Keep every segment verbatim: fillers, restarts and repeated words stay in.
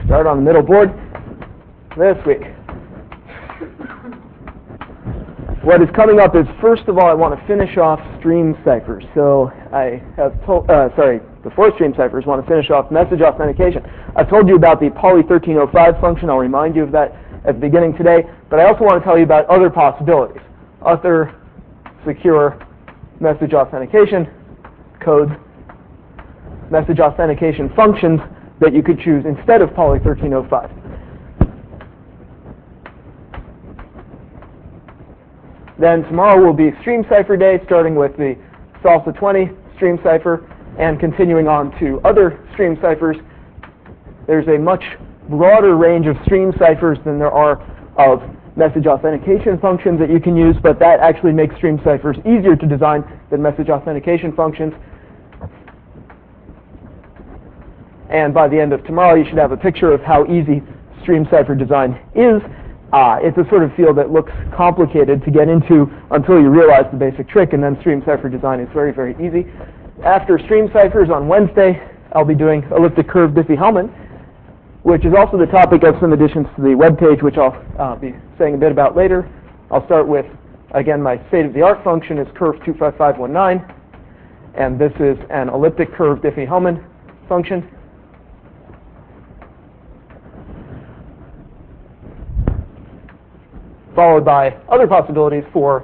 Start on the middle board this week. What is coming up is, first of all, I want to finish off stream ciphers. So I have told, uh, sorry, before stream ciphers, I want to finish off message authentication. I've told you about the poly thirteen oh five function. I'll remind you of that at the beginning today. But I also want to tell you about other possibilities. Other secure message authentication codes, message authentication functions that you could choose instead of poly thirteen oh five. Then tomorrow will be stream cipher day, starting with the Salsa twenty stream cipher and continuing on to other stream ciphers. There's a much broader range of stream ciphers than there are of message authentication functions that you can use, but that actually makes stream ciphers easier to design than message authentication functions. And by the end of tomorrow, you should have a picture of how easy stream cipher design is. Uh, it's a sort of field that looks complicated to get into until you realize the basic trick, and then stream cipher design is very, very easy. After stream ciphers on Wednesday, I'll be doing elliptic curve Diffie-Hellman, which is also the topic of some additions to the web page, which I'll uh, be saying a bit about later. I'll start with, again, my state-of-the-art function is curve two five five one nine, and this is an elliptic curve Diffie-Hellman function. Followed by other possibilities for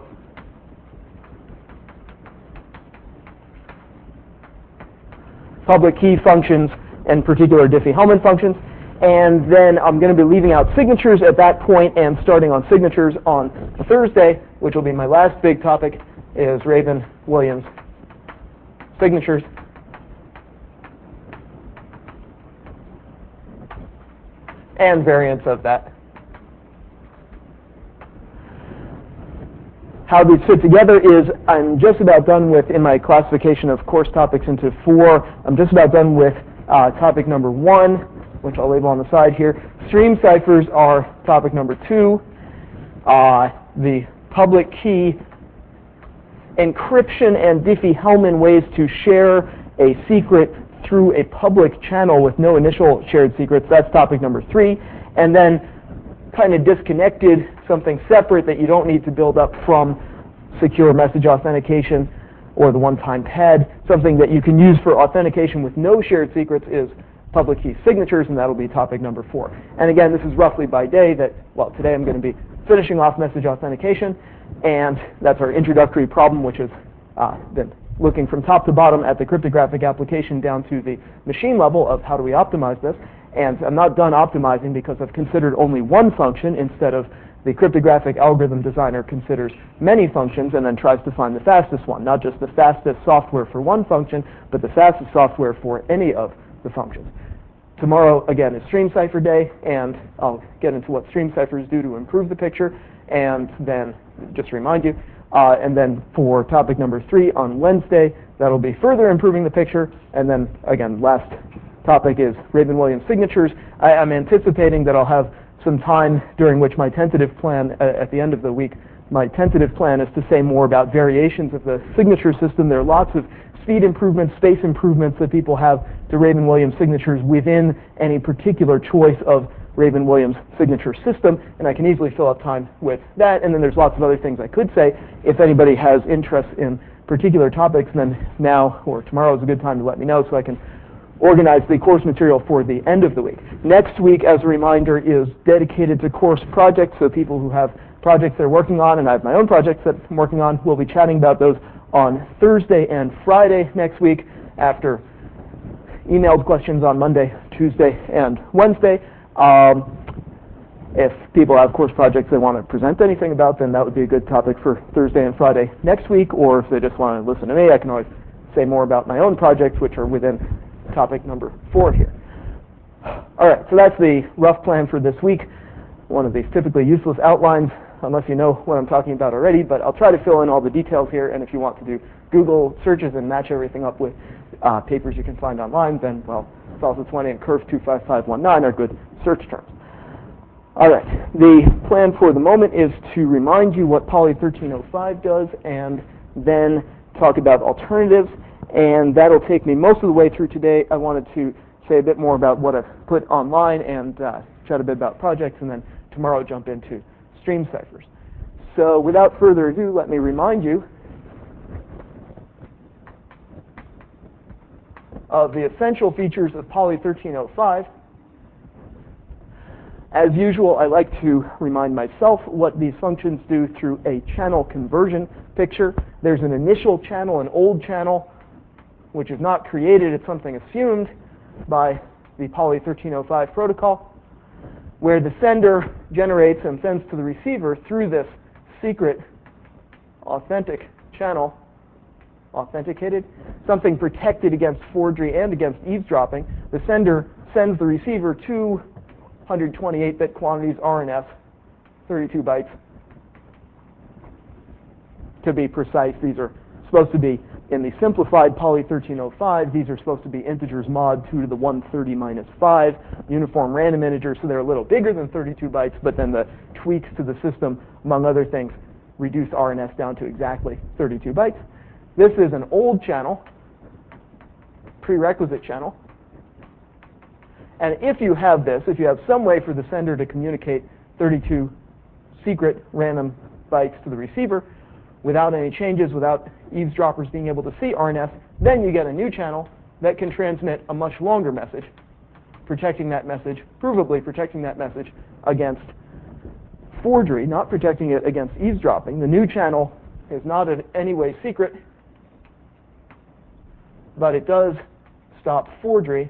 public key functions and particular Diffie-Hellman functions. And then I'm going to be leaving out signatures at that point and starting on signatures on Thursday, which will be my last big topic, is Rabin-Williams signatures. And variants of that. How these fit together is I'm just about done with, in my classification of course topics into four, I'm just about done with uh, topic number one, which I'll label on the side here. Stream ciphers are topic number two. Uh, the public key encryption and Diffie-Hellman ways to share a secret through a public channel with no initial shared secrets, that's topic number three. And then kind of disconnected, something separate that you don't need to build up from secure message authentication or the one-time P A D, something that you can use for authentication with no shared secrets is public key signatures, and that'll be topic number four. And again, this is roughly by day that, well, today I'm going to be finishing off message authentication, and that's our introductory problem, which has uh, been looking from top to bottom at the cryptographic application down to the machine level of how do we optimize this. And I'm not done optimizing because I've considered only one function instead of the cryptographic algorithm designer considers many functions and then tries to find the fastest one, not just the fastest software for one function, but the fastest software for any of the functions. Tomorrow, again, is stream cipher day, and I'll get into what stream ciphers do to improve the picture, and then just remind you. Uh, and then for topic number three on Wednesday, that'll be further improving the picture, and then, again, last topic is Rabin-Williams signatures. I am anticipating that I'll have some time during which my tentative plan, uh, at the end of the week, my tentative plan is to say more about variations of the signature system. There are lots of speed improvements, space improvements that people have to Rabin-Williams signatures within any particular choice of Rabin-Williams signature system, and I can easily fill up time with that. And then there's lots of other things I could say. If anybody has interest in particular topics, then now or tomorrow is a good time to let me know so I can organize the course material for the end of the week. Next week, as a reminder, is dedicated to course projects, so people who have projects they're working on, and I have my own projects that I'm working on, we'll be chatting about those on Thursday and Friday next week after emailed questions on Monday, Tuesday, and Wednesday. Um, if people have course projects they want to present anything about, then that would be a good topic for Thursday and Friday next week, or if they just want to listen to me, I can always say more about my own projects, which are within topic number four here. All right, so that's the rough plan for this week. One of these typically useless outlines, unless you know what I'm talking about already, but I'll try to fill in all the details here, and if you want to do Google searches and match everything up with uh, papers you can find online, then, well, Salsa twenty and Curve two five five one nine are good search terms. All right, the plan for the moment is to remind you what Poly thirteen oh five does, and then talk about alternatives, and that'll take me most of the way through today. I wanted to say a bit more about what I've put online and uh, chat a bit about projects, and then tomorrow jump into stream ciphers. So without further ado, let me remind you of the essential features of Poly thirteen oh five. As usual, I like to remind myself what these functions do through a channel conversion picture. There's an initial channel, an old channel, which is not created, it's something assumed by the Poly thirteen oh five protocol, where the sender generates and sends to the receiver through this secret authentic channel, authenticated, something protected against forgery and against eavesdropping. The sender sends the receiver two one hundred twenty-eight bit quantities, R N S, thirty-two bytes. To be precise, these are supposed to be, in the simplified Poly thirteen oh five, these are supposed to be integers mod two to the one thirty minus five, uniform random integers, so they're a little bigger than thirty-two bytes, but then the tweaks to the system, among other things, reduce R N S down to exactly thirty-two bytes. This is an old channel, prerequisite channel. And if you have this, if you have some way for the sender to communicate thirty-two secret random bytes to the receiver without any changes, without eavesdroppers being able to see R N S, then you get a new channel that can transmit a much longer message, protecting that message, provably protecting that message against forgery, not protecting it against eavesdropping. The new channel is not in any way secret, but it does stop forgery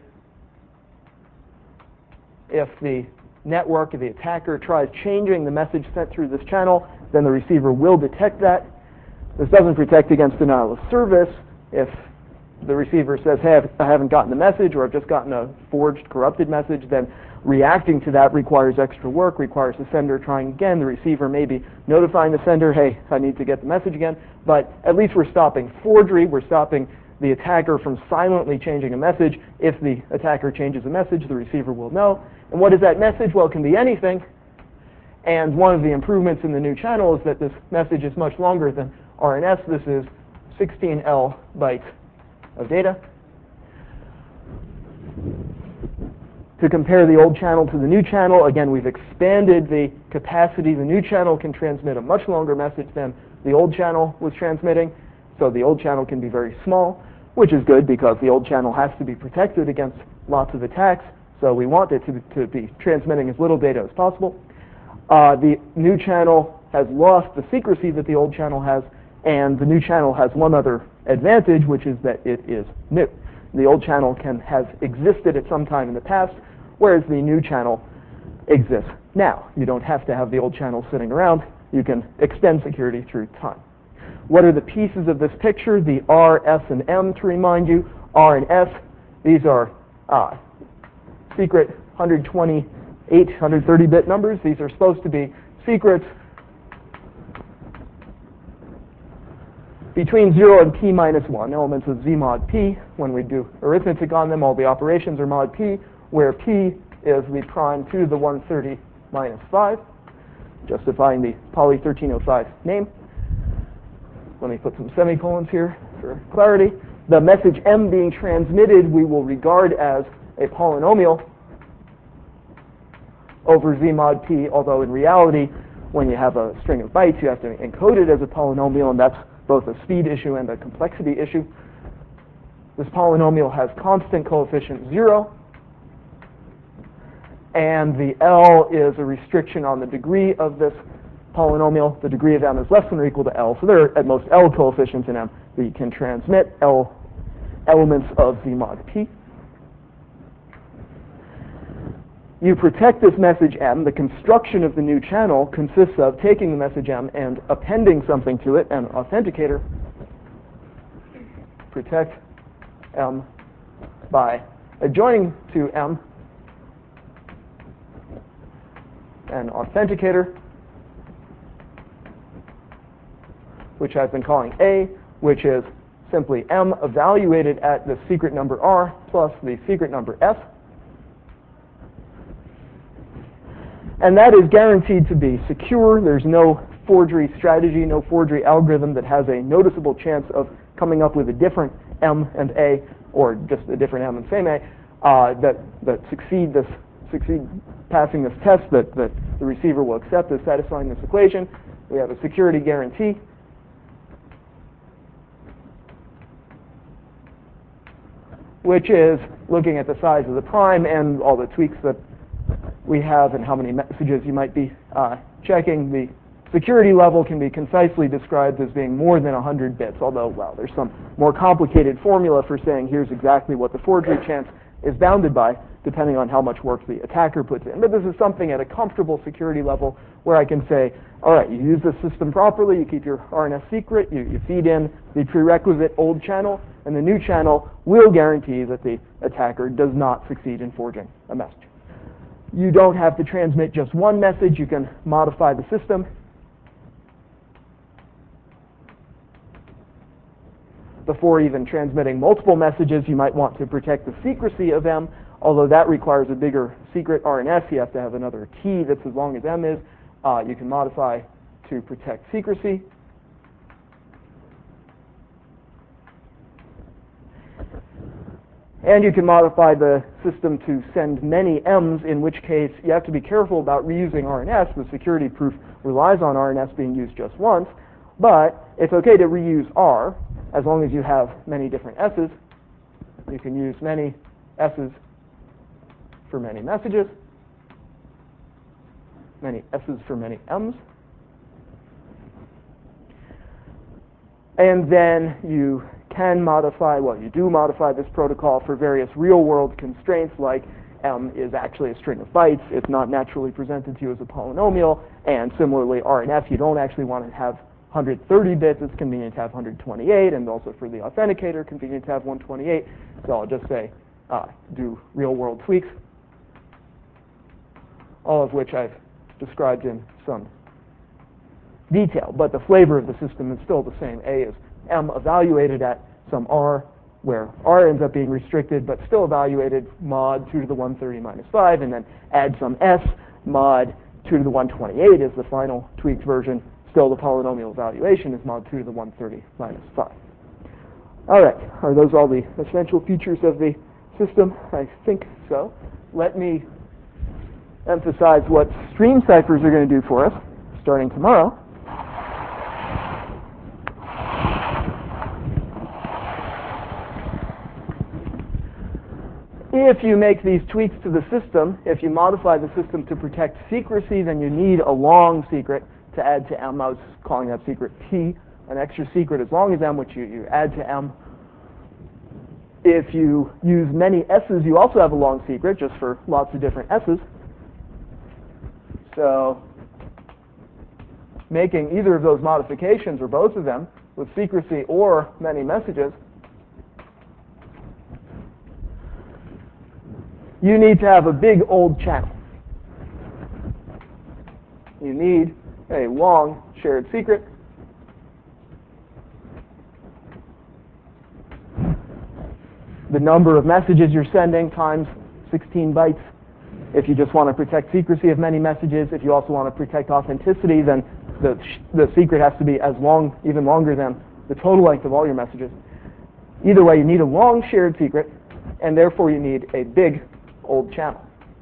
if the network, if the attacker tries changing the message sent through this channel, then the receiver will detect that. This doesn't protect against denial of service. If the receiver says, hey, I haven't gotten the message, or I've just gotten a forged, corrupted message, then reacting to that requires extra work, requires the sender trying again. The receiver may be notifying the sender, hey, I need to get the message again. But at least we're stopping forgery. We're stopping the attacker from silently changing a message. If the attacker changes a message, the receiver will know. And what is that message? Well, it can be anything. And one of the improvements in the new channel is that this message is much longer than R N S. This is sixteen L bytes of data. To compare the old channel to the new channel, again, we've expanded the capacity. The new channel can transmit a much longer message than the old channel was transmitting. So the old channel can be very small, which is good because the old channel has to be protected against lots of attacks. So we want it to, to be transmitting as little data as possible. Uh, the new channel has lost the secrecy that the old channel has, and the new channel has one other advantage, which is that it is new. The old channel can has existed at some time in the past, whereas the new channel exists now. You don't have to have the old channel sitting around. You can extend security through time. What are the pieces of this picture? The R, S, and M, to remind you. R and S, these are uh, secret one twenty-eight, one thirty bit numbers. These are supposed to be secrets between zero and p minus one, elements of Z mod p. When we do arithmetic on them, all the operations are mod p, where p is the prime to the one thirty minus five, justifying the Poly thirteen oh five name. Let me put some semicolons here for clarity. The message M being transmitted we will regard as a polynomial over Z mod p, although in reality, when you have a string of bytes, you have to encode it as a polynomial, and that's both a speed issue and a complexity issue. This polynomial has constant coefficient zero, and the L is a restriction on the degree of this polynomial. The degree of M is less than or equal to L, so there are at most L coefficients in M that you can transmit, L elements of Z mod p. You protect this message M. The construction of the new channel consists of taking the message M and appending something to it, an authenticator. Protect M by adjoining to M an authenticator, which I've been calling A, which is simply M evaluated at the secret number R plus the secret number S. And that is guaranteed to be secure. There's no forgery strategy, no forgery algorithm that has a noticeable chance of coming up with a different M and A, or just a different M and same A, uh, that, that succeed this succeed passing this test that, that the receiver will accept as satisfying this equation. We have a security guarantee. Which is looking at the size of the prime and all the tweaks that we have and how many messages you might be uh, checking. The security level can be concisely described as being more than one hundred bits, although, well, there's some more complicated formula for saying here's exactly what the forgery chance is bounded by, depending on how much work the attacker puts in. But this is something at a comfortable security level where I can say, all right, you use the system properly, you keep your R N S secret, you, you feed in the prerequisite old channel, and the new channel will guarantee that the attacker does not succeed in forging a message. You don't have to transmit just one message. You can modify the system. Before even transmitting multiple messages, you might want to protect the secrecy of M, although that requires a bigger secret R N S. You have to have another key that's as long as M is. Uh, you can modify to protect secrecy. And you can modify the system to send many M's, in which case you have to be careful about reusing R N S. The security proof relies on R N S being used just once. But it's okay to reuse R as long as you have many different S's. You can use many S's for many messages, many S's for many M's. And then you can modify, well, you do modify this protocol for various real-world constraints, like M is actually a string of bytes. It's not naturally presented to you as a polynomial. And similarly, R N S, you don't actually want to have one hundred thirty bits. It's convenient to have one hundred twenty-eight, and also for the authenticator, convenient to have one hundred twenty-eight. So I'll just say uh, do real-world tweaks, all of which I've described in some detail. But the flavor of the system is still the same. A is M evaluated at some R, where R ends up being restricted, but still evaluated mod two to the one hundred thirty minus five, and then add some S, mod two to the one hundred twenty-eight is the final tweaked version. Still, the polynomial evaluation is mod two to the one hundred thirty minus five. All right, are those all the essential features of the system? I think so. Let me emphasize what stream ciphers are going to do for us starting tomorrow. If you make these tweaks to the system, if you modify the system to protect secrecy, then you need a long secret to add to M. I was calling that secret P, an extra secret as long as M, which you, you add to M. If you use many S's, you also have a long secret, just for lots of different S's. So making either of those modifications, or both of them, with secrecy or many messages, you need to have a big old channel. You need a long shared secret. The number of messages you're sending times sixteen bytes. If you just want to protect secrecy of many messages, if you also want to protect authenticity, then the, the secret has to be as long, even longer than the total length of all your messages. Either way, you need a long shared secret, and therefore you need a big old channel.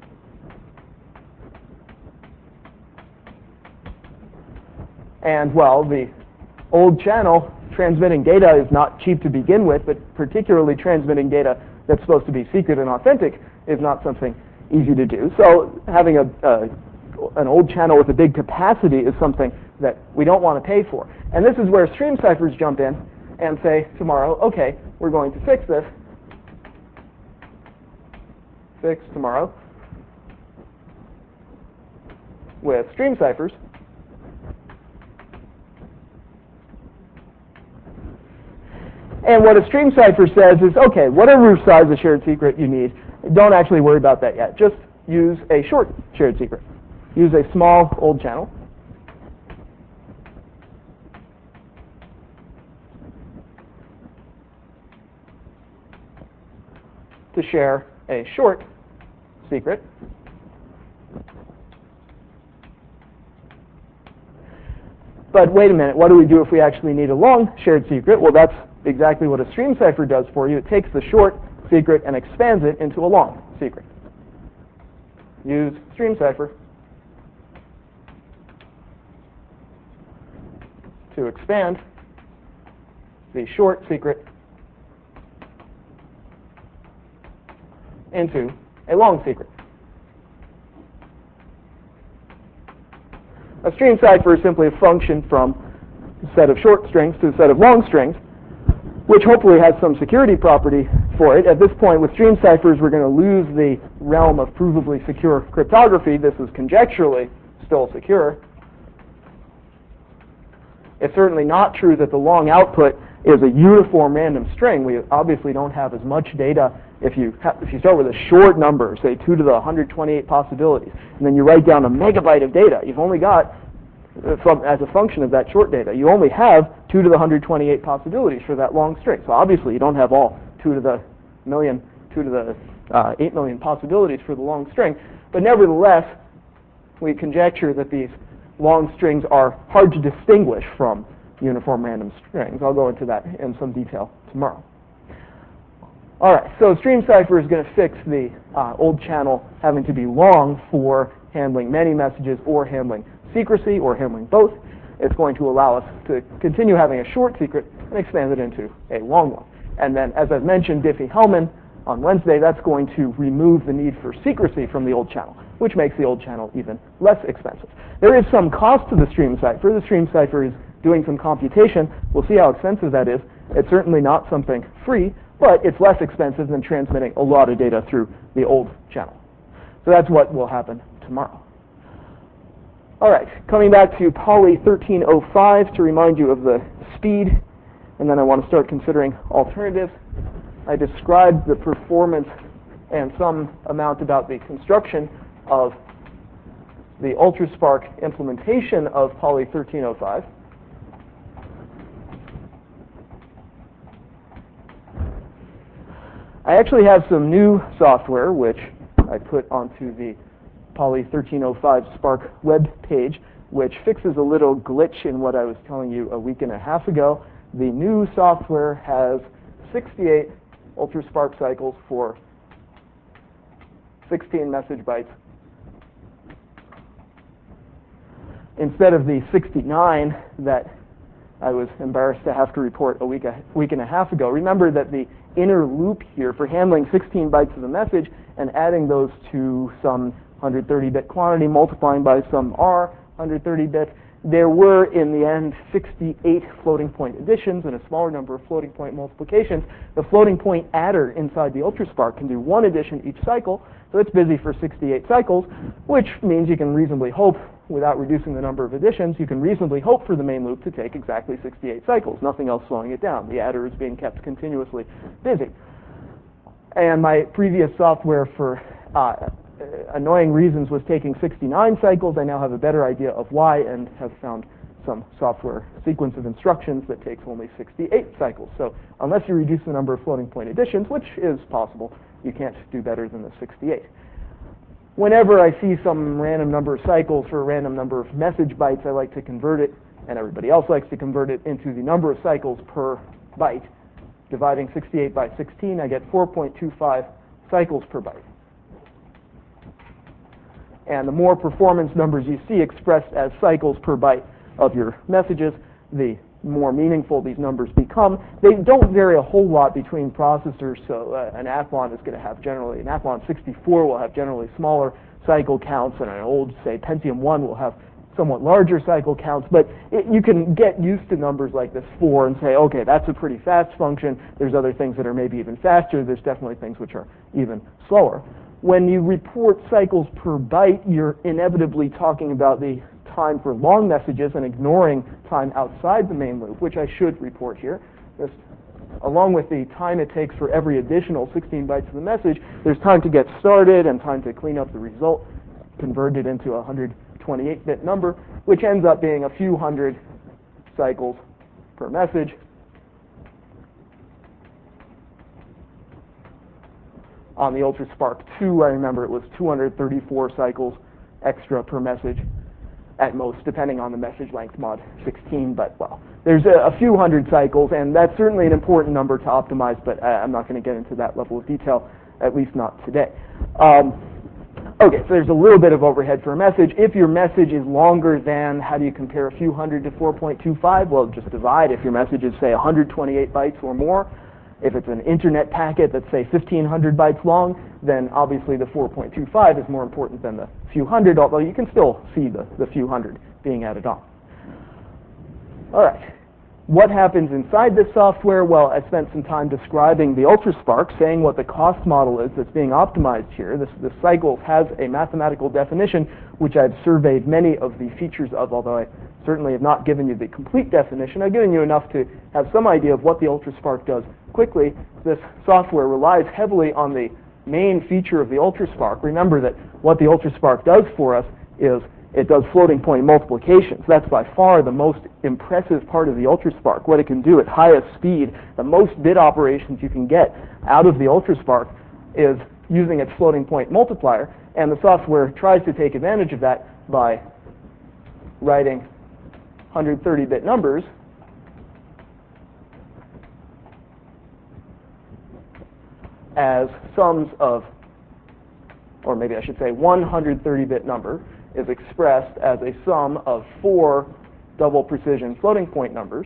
And, well, the old channel transmitting data is not cheap to begin with, but particularly transmitting data that's supposed to be secret and authentic is not something easy to do. So having a, a an old channel with a big capacity is something that we don't want to pay for. And this is where stream ciphers jump in and say tomorrow, okay, we're going to fix this. Fix tomorrow with stream ciphers. And what a stream cipher says is, okay, whatever size of shared secret you need, don't actually worry about that yet. Just use a short shared secret. Use a small old channel. To share a short secret. But wait a minute, what do we do if we actually need a long shared secret? Well, that's exactly what a stream cipher does for you. It takes the short secret and expands it into a long secret. Use stream cipher to expand the short secret into a long secret. A stream cipher is simply a function from a set of short strings to a set of long strings, which hopefully has some security property for it. At this point, with stream ciphers, we're going to lose the realm of provably secure cryptography. This is conjecturally still secure. It's certainly not true that the long output is a uniform random string. We obviously don't have as much data if you ha- if you start with a short number, say two to the one hundred twenty-eight possibilities, and then you write down a megabyte of data. You've only got, uh, from as a function of that short data, you only have two to the one hundred twenty-eight possibilities for that long string. So obviously you don't have all two to the million, two to the uh, eight million possibilities for the long string. But nevertheless, we conjecture that these long strings are hard to distinguish from uniform random strings. I'll go into that in some detail tomorrow. All right, so stream cipher is going to fix the uh, old channel having to be long for handling many messages or handling secrecy or handling both. It's going to allow us to continue having a short secret and expand it into a long one. And then, as I've mentioned, Diffie-Hellman on Wednesday, that's going to remove the need for secrecy from the old channel, which makes the old channel even less expensive. There is some cost to the stream cipher. The stream cipher is doing some computation. We'll see how expensive that is. It's certainly not something free, but it's less expensive than transmitting a lot of data through the old channel. So that's what will happen tomorrow. All right, coming back to Poly thirteen oh five to remind you of the speed, and then I want to start considering alternatives. I described the performance and some amount about the construction of the UltraSPARC implementation of Poly thirteen oh five. I actually have some new software which I put onto the Poly thirteen oh five Spark web page, which fixes a little glitch in what I was telling you a week and a half ago. The new software has sixty-eight UltraSPARC cycles for sixteen message bytes instead of the sixty-nine that I was embarrassed to have to report a week, a week and a half ago. Remember that the inner loop here for handling sixteen bytes of a message and adding those to some one hundred thirty bit quantity, multiplying by some R, one hundred thirty bits, there were, in the end, sixty-eight floating point additions and a smaller number of floating point multiplications. The floating point adder inside the UltraSPARC can do one addition each cycle, so it's busy for sixty-eight cycles, which means you can reasonably hope, without reducing the number of additions, you can reasonably hope for the main loop to take exactly sixty-eight cycles, nothing else slowing it down. The adder is being kept continuously busy. And my previous software for uh, annoying reasons was taking sixty-nine cycles. I now have a better idea of why and have found some software sequence of instructions that takes only sixty-eight cycles. So unless you reduce the number of floating point additions, which is possible, you can't do better than the sixty-eight. Whenever I see some random number of cycles for a random number of message bytes, I like to convert it, and everybody else likes to convert it into the number of cycles per byte. Dividing sixty-eight by sixteen, I get four point two five cycles per byte. And the more performance numbers you see expressed as cycles per byte of your messages, the more meaningful these numbers become. They don't vary a whole lot between processors, so uh, an Athlon is going to have generally, an Athlon sixty-four will have generally smaller cycle counts, and an old, say, Pentium one will have somewhat larger cycle counts, but it, you can get used to numbers like this four and say, okay, that's a pretty fast function. There's other things that are maybe even faster. There's definitely things which are even slower. When you report cycles per byte, you're inevitably talking about the time for long messages and ignoring time outside the main loop, which I should report here. Just along with the time it takes for every additional sixteen bytes of the message, there's time to get started and time to clean up the result, convert it into a one hundred twenty-eight bit number, which ends up being a few hundred cycles per message. On the UltraSPARC two, I remember it was two hundred thirty-four cycles extra per message. at most, depending on the message length, mod sixteen, but well, there's a, a few hundred cycles, and that's certainly an important number to optimize, but I, I'm not going to get into that level of detail, at least not today. Um, okay, so there's a little bit of overhead for a message. If your message is longer than, how do you compare a few hundred to four point two five? Well, just divide. If your message is, say, one hundred twenty-eight bytes or more, if it's an internet packet that's, say, fifteen hundred bytes long, then obviously the four point two five is more important than the few hundred, although you can still see the, the few hundred being added on. All right. What happens inside this software? Well, I spent some time describing the UltraSpark, saying what the cost model is that's being optimized here. This, this cycle has a mathematical definition, which I've surveyed many of the features of, although I certainly have not given you the complete definition. I've given you enough to have some idea of what the UltraSpark does quickly. This software relies heavily on the main feature of the UltraSpark. Remember that what the UltraSpark does for us is it does floating point multiplications. That's by far the most impressive part of the UltraSpark. What it can do at highest speed, the most bit operations you can get out of the UltraSpark is using its floating point multiplier, and the software tries to take advantage of that by writing one hundred thirty bit numbers as sums of, or maybe I should say one hundred thirty bit number is expressed as a sum of four double precision floating point numbers.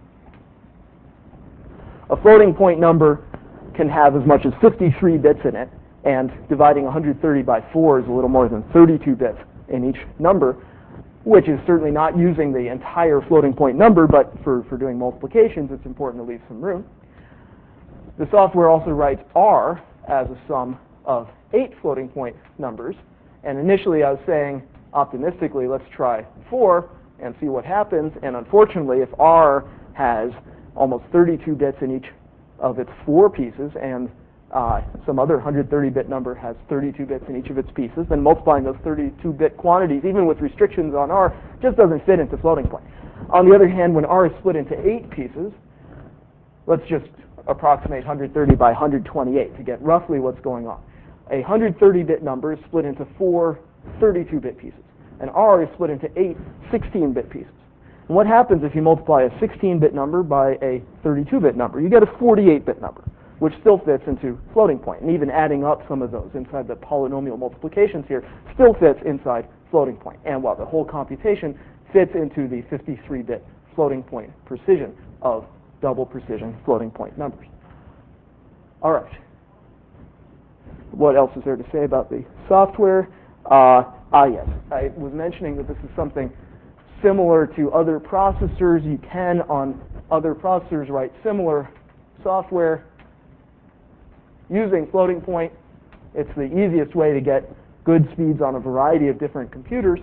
A floating point number can have as much as fifty-three bits in it, and dividing one hundred thirty by four is a little more than thirty-two bits in each number, which is certainly not using the entire floating point number, but for, for doing multiplications, it's important to leave some room. The software also writes R as a sum of eight floating point numbers, and initially I was saying, optimistically, let's try four and see what happens, and unfortunately, if R has almost thirty-two bits in each of its four pieces, and uh, some other one hundred thirty bit number has thirty-two bits in each of its pieces, then multiplying those thirty-two bit quantities, even with restrictions on R, just doesn't fit into floating point. On the other hand, when R is split into eight pieces, let's just approximate one hundred thirty by one hundred twenty-eight to get roughly what's going on. A one hundred thirty bit number is split into four thirty-two bit pieces, and R is split into eight sixteen bit pieces. And what happens if you multiply a sixteen bit number by a thirty-two bit number? You get a forty-eight bit number, which still fits into floating point, and even adding up some of those inside the polynomial multiplications here still fits inside floating point. And while the whole computation fits into the fifty-three bit floating point precision of double precision floating point numbers. All right. What else is there to say about the software? Uh, ah, yes. I was mentioning that this is something similar to other processors. You can, on other processors, write similar software using floating point. It's the easiest way to get good speeds on a variety of different computers.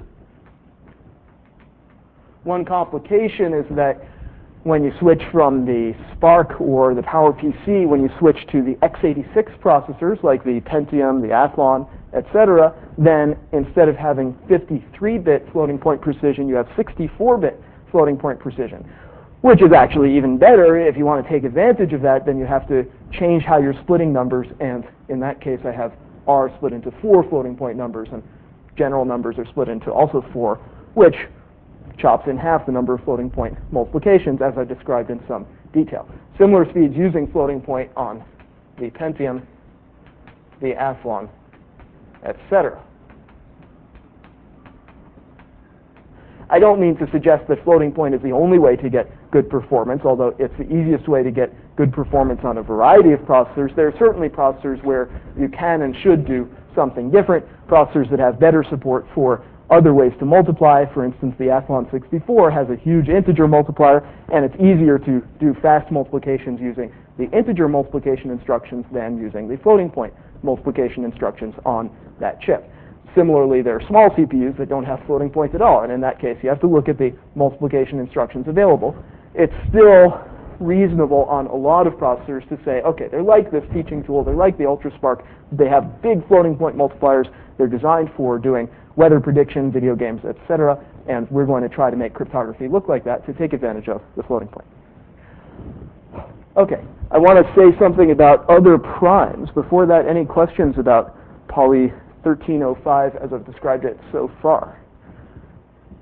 One complication is that when you switch from the SPARC or the PowerPC, when you switch to the x eighty-six processors like the Pentium, the Athlon, et cetera, then instead of having fifty-three bit floating point precision, you have sixty-four bit floating point precision, which is actually even better. If you want to take advantage of that, then you have to change how you're splitting numbers, and in that case I have R split into four floating point numbers, and general numbers are split into also four, which chops in half the number of floating point multiplications, as I described in some detail. Similar speeds using floating point on the Pentium, the Athlon, et cetera. I don't mean to suggest that floating point is the only way to get good performance, although it's the easiest way to get good performance on a variety of processors. There are certainly processors where you can and should do something different, processors that have better support for other ways to multiply. For instance, the Athlon sixty-four has a huge integer multiplier, and it's easier to do fast multiplications using the integer multiplication instructions than using the floating point multiplication instructions on that chip. Similarly, there are small C P Us that don't have floating points at all, and in that case, you have to look at the multiplication instructions available. It's still reasonable on a lot of processors to say, okay, they're like this teaching tool, they're like the UltraSpark, they have big floating point multipliers, they're designed for doing weather prediction, video games, et cetera, and we're going to try to make cryptography look like that to take advantage of the floating point. Okay, I want to say something about other primes. Before that, any questions about Poly thirteen oh five as I've described it so far?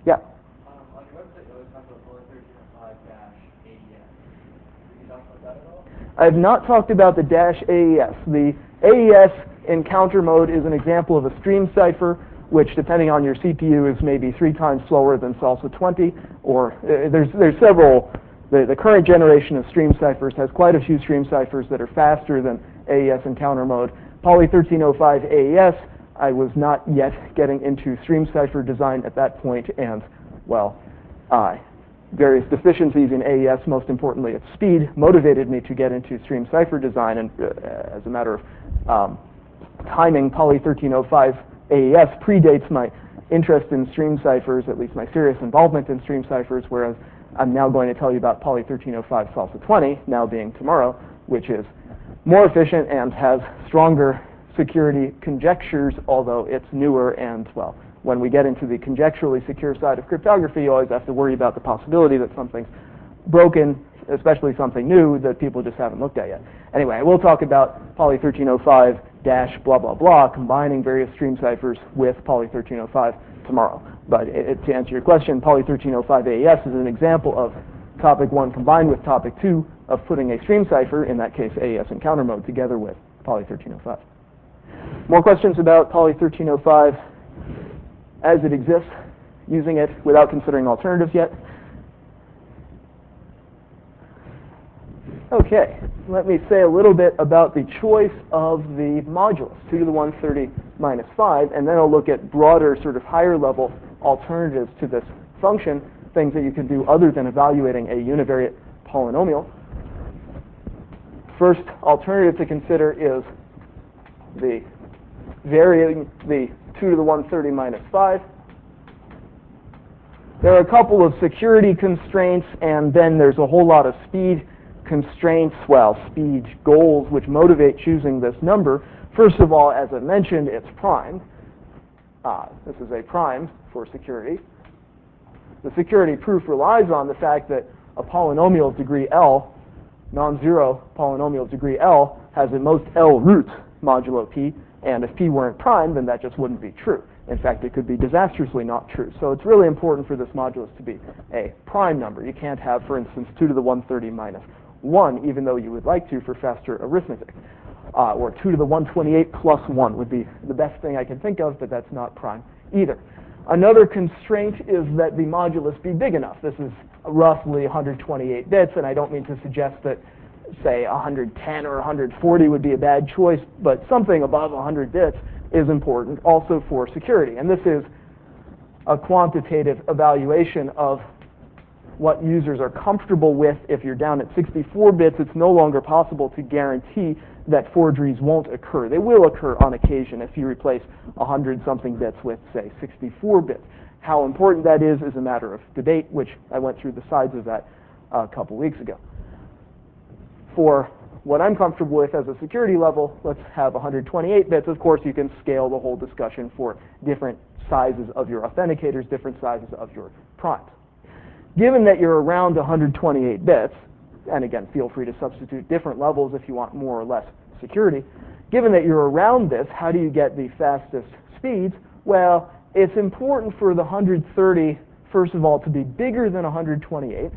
Yeah. Um, on your website, you always talk about Poly thirteen oh five dash A E S. Did you talk about that at all? I've not talked about the dash A E S. The A E S encounter mode is an example of a stream cipher, which, depending on your C P U, is maybe three times slower than SALSA twenty, or uh, there's there's several. The, the current generation of stream ciphers has quite a few stream ciphers that are faster than A E S encounter mode. Poly thirteen oh five A E S, I was not yet getting into stream cipher design at that point, and, well, uh, various deficiencies in A E S, most importantly its speed, motivated me to get into stream cipher design, and uh, as a matter of um, timing, Poly thirteen oh five A E S predates my interest in stream ciphers, at least my serious involvement in stream ciphers, whereas I'm now going to tell you about Poly thirteen oh five SALSA twenty, now being tomorrow, which is more efficient and has stronger security conjectures, although it's newer, and, well, when we get into the conjecturally secure side of cryptography, you always have to worry about the possibility that something's broken, especially something new that people just haven't looked at yet. Anyway, we'll talk about Poly thirteen oh five dash blah, blah, blah, combining various stream ciphers with Poly thirteen oh five tomorrow. But it, to answer your question, Poly thirteen oh five A E S is an example of topic one combined with topic two of putting a stream cipher, in that case A E S encounter mode, together with Poly thirteen oh five. More questions about Poly thirteen oh five as it exists, using it without considering alternatives yet? Okay, let me say a little bit about the choice of the modulus, two to the one thirty minus five, and then I'll look at broader, sort of higher level alternatives to this function, things that you can do other than evaluating a univariate polynomial. First alternative to consider is the varying the two to the one thirty minus five. There are a couple of security constraints, and then there's a whole lot of speed constraints, well, speed goals, which motivate choosing this number. First of all, as I mentioned, it's primed. Uh, this is a prime for security. The security proof relies on the fact that a polynomial of degree L, non-zero polynomial of degree L, has at most L roots modulo P, and if P weren't prime, then that just wouldn't be true. In fact, it could be disastrously not true. So it's really important for this modulus to be a prime number. You can't have, for instance, two to the one thirty minus one, even though you would like to for faster arithmetic. Uh, or two to the one twenty-eight plus one would be the best thing I can think of, but that's not prime either. Another constraint is that the modulus be big enough. This is roughly one hundred twenty-eight bits, and I don't mean to suggest that, say, one hundred ten or one hundred forty would be a bad choice, but something above one hundred bits is important also for security. And this is a quantitative evaluation of what users are comfortable with. If you're down at sixty-four bits, it's no longer possible to guarantee that forgeries won't occur. They will occur on occasion if you replace one hundred something bits with, say, sixty-four bits. How important that is is a matter of debate, which I went through the sides of that uh, a couple weeks ago. For what I'm comfortable with as a security level, let's have one hundred twenty-eight bits. Of course, you can scale the whole discussion for different sizes of your authenticators, different sizes of your primes. Given that you're around one hundred twenty-eight bits, and again, feel free to substitute different levels if you want more or less security. Given that you're around this, how do you get the fastest speeds? Well, it's important for the one hundred thirty, first of all, to be bigger than one hundred twenty-eight,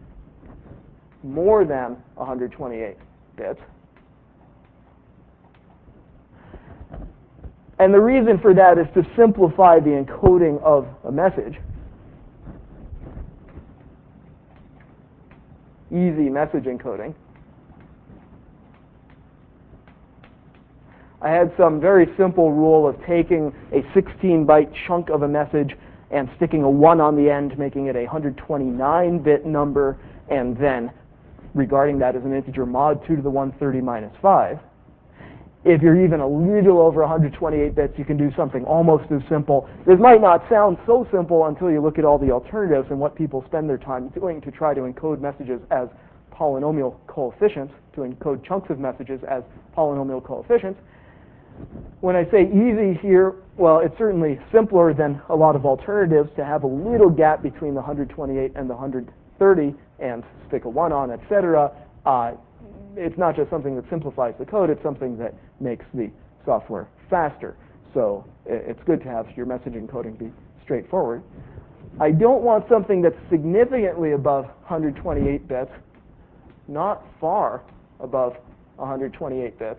more than one hundred twenty-eight bits. And the reason for that is to simplify the encoding of a message. Easy message encoding. I had some very simple rule of taking a sixteen byte chunk of a message and sticking a one on the end, making it a one hundred twenty-nine bit number, and then regarding that as an integer mod two to the one thirty minus five. If you're even a little over one hundred twenty-eight bits, you can do something almost as simple. This might not sound so simple until you look at all the alternatives and what people spend their time doing to try to encode messages as polynomial coefficients, to encode chunks of messages as polynomial coefficients. When I say easy here, well, it's certainly simpler than a lot of alternatives to have a little gap between the one hundred twenty-eight and the one hundred thirty and stick a one on, et cetera. Uh, it's not just something that simplifies the code, it's something that makes the software faster. So it's good to have your message encoding be straightforward. I don't want something that's significantly above one hundred twenty-eight bits, not far above one hundred twenty-eight bits.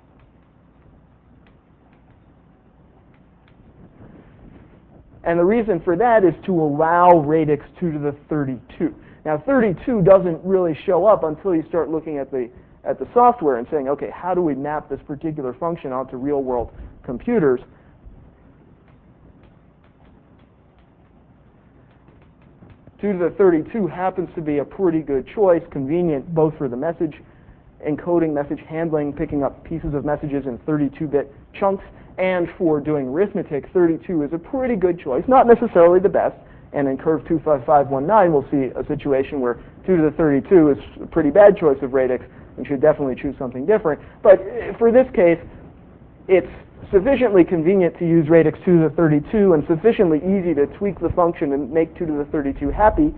And the reason for that is to allow radix two to the thirty-two. Now, thirty-two doesn't really show up until you start looking at the at the software and saying, okay, how do we map this particular function onto real-world computers? two to the thirty-two happens to be a pretty good choice, convenient both for the message encoding, message handling, picking up pieces of messages in thirty-two bit chunks, and for doing arithmetic, thirty-two is a pretty good choice, not necessarily the best. And in curve two five five one nine, we'll see a situation where two to the thirty-two is a pretty bad choice of radix and should definitely choose something different. But for this case, it's sufficiently convenient to use radix two to the thirty-two and sufficiently easy to tweak the function and make two to the thirty-two happy.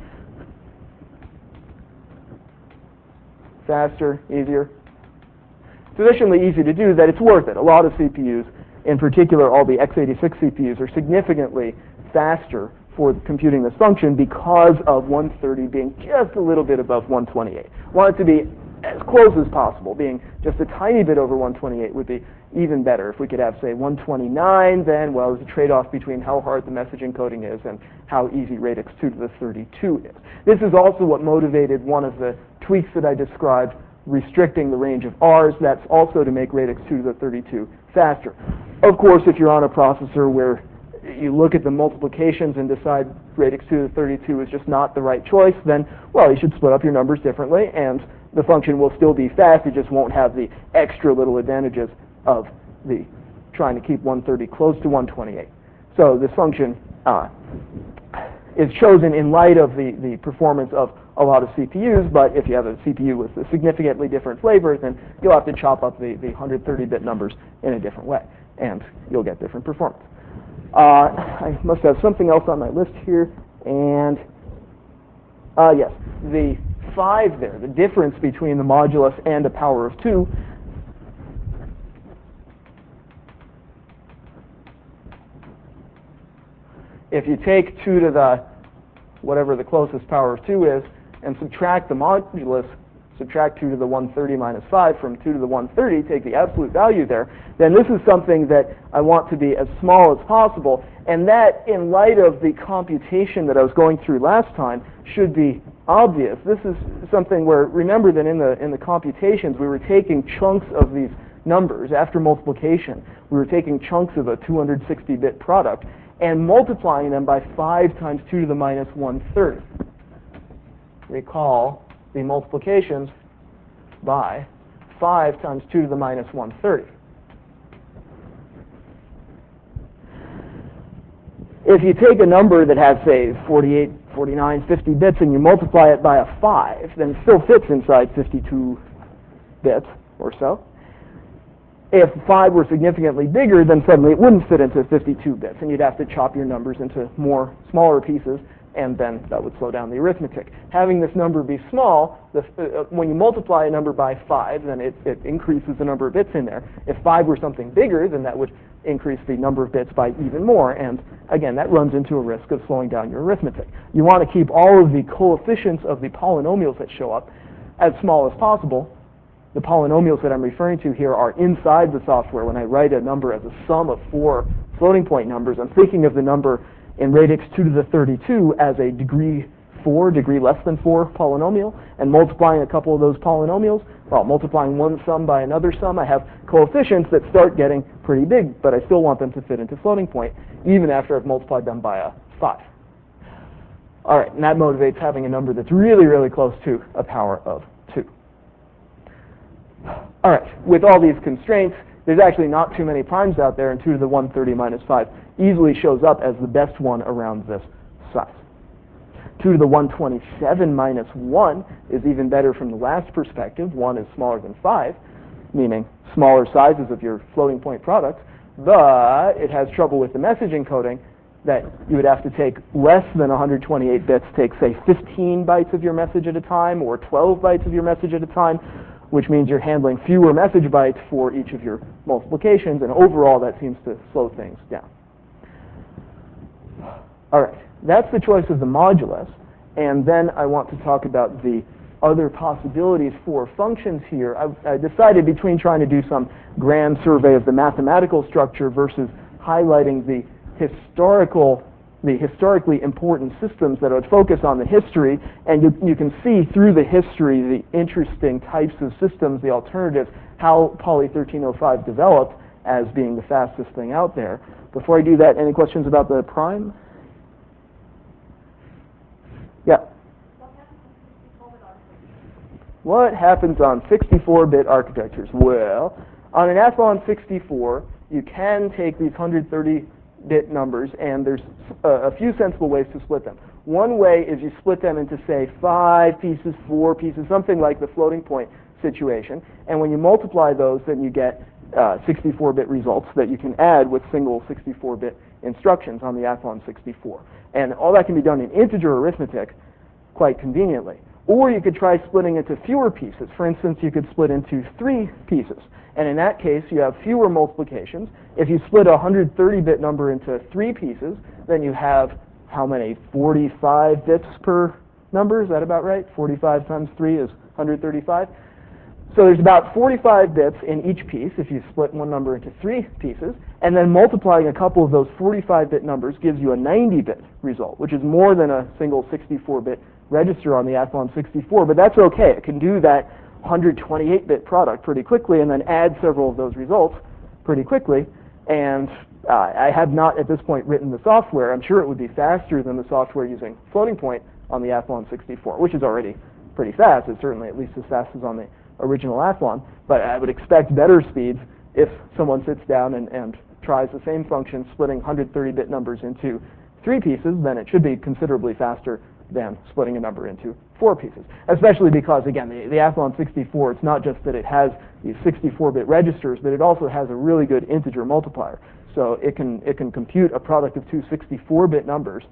Faster, easier. Sufficiently easy to do that it's worth it. A lot of C P Us, in particular all the x eighty-six C P Us, are significantly faster for computing this function because of one thirty being just a little bit above one twenty-eight. Want it to be as close as possible. Being just a tiny bit over one twenty-eight would be even better. If we could have, say, one twenty-nine, then, well, there's a trade-off between how hard the message encoding is and how easy radix two to the thirty-two is. This is also what motivated one of the tweaks that I described, restricting the range of R's. That's also to make radix two to the thirty-two faster. Of course, if you're on a processor where you look at the multiplications and decide radix two to the thirty-two is just not the right choice, then, well, you should split up your numbers differently, and the function will still be fast. It just won't have the extra little advantages of the trying to keep one thirty close to one twenty-eight. So this function uh, is chosen in light of the, the performance of a lot of C P Us, but if you have a C P U with a significantly different flavor, then you'll have to chop up the, the one hundred thirty bit numbers in a different way, and you'll get different performance. Uh, I must have something else on my list here, and uh, yes, the five there, the difference between the modulus and a power of two. If you take two to the whatever the closest power of two is and subtract the modulus, subtract two to the one thirty minus five from two to the one thirty, take the absolute value there, then this is something that I want to be as small as possible, and that, in light of the computation that I was going through last time, should be obvious. This is something where, remember that in the in the computations we were taking chunks of these numbers after multiplication. We were taking chunks of a two hundred sixty bit product and multiplying them by five times two to the minus one thirty. Recall the multiplications by five times two to the minus one thirty. If you take a number that has, say, forty-eight, forty-nine, fifty bits and you multiply it by a five, then it still fits inside fifty-two bits or so. If five were significantly bigger, then suddenly it wouldn't fit into fifty-two bits, and you'd have to chop your numbers into more smaller pieces, and then that would slow down the arithmetic. Having this number be small, the, uh, when you multiply a number by five, then it, it increases the number of bits in there. If five were something bigger, then that would increase the number of bits by even more, and again, that runs into a risk of slowing down your arithmetic. You want to keep all of the coefficients of the polynomials that show up as small as possible. The polynomials that I'm referring to here are inside the software. When I write a number as a sum of four floating point numbers, I'm thinking of the number in radix two to the thirty-two as a degree four, degree less than four polynomial, and multiplying a couple of those polynomials, well, multiplying one sum by another sum, I have coefficients that start getting pretty big, but I still want them to fit into floating point, even after I've multiplied them by a five. All right, and that motivates having a number that's really, really close to a power of two. All right, with all these constraints, there's actually not too many primes out there, and two to the one thirty minus five easily shows up as the best one around this size. two to the one twenty-seven minus one is even better from the last perspective. one is smaller than five, meaning smaller sizes of your floating point product, but it has trouble with the message encoding that you would have to take less than one hundred twenty-eight bits, take, say, fifteen bytes of your message at a time or twelve bytes of your message at a time, which means you're handling fewer message bytes for each of your multiplications, and overall that seems to slow things down. All right, that's the choice of the modulus. And then I want to talk about the other possibilities for functions here. I, I decided between trying to do some grand survey of the mathematical structure versus highlighting the historical, the historically important systems that would focus on the history, and you, you can see through the history the interesting types of systems, the alternatives, how Poly thirteen oh five developed as being the fastest thing out there. Before I do that, any questions about the prime? Yeah. What happens on sixty-four bit architectures? Well, on an Athlon sixty-four, you can take these one hundred thirty bit numbers, and there's a, a few sensible ways to split them. One way is you split them into, say, five pieces, four pieces, something like the floating point situation, and when you multiply those, then you get uh, sixty-four bit results that you can add with single sixty-four bit instructions on the Athlon sixty-four. And all that can be done in integer arithmetic quite conveniently. Or you could try splitting into fewer pieces. For instance, you could split into three pieces. And in that case, you have fewer multiplications. If you split a one hundred thirty bit number into three pieces, then you have how many? forty-five bits per number? Is that about right? forty-five times three is one hundred thirty-five. So there's about forty-five bits in each piece if you split one number into three pieces. And then multiplying a couple of those forty-five bit numbers gives you a ninety bit result, which is more than a single sixty-four bit register on the Athlon sixty-four, but that's okay. It can do that one hundred twenty-eight bit product pretty quickly and then add several of those results pretty quickly. And uh, I have not at this point written the software. I'm sure it would be faster than the software using floating point on the Athlon sixty-four, which is already pretty fast. It's certainly at least as fast as on the original Athlon, but I would expect better speeds if someone sits down and, and tries the same function, splitting one hundred thirty bit numbers into three pieces, then it should be considerably faster than splitting a number into four pieces. Especially because, again, the, the Athlon sixty-four, it's not just that it has these sixty-four bit registers, but it also has a really good integer multiplier. So it can, it can compute a product of two sixty-four bit numbers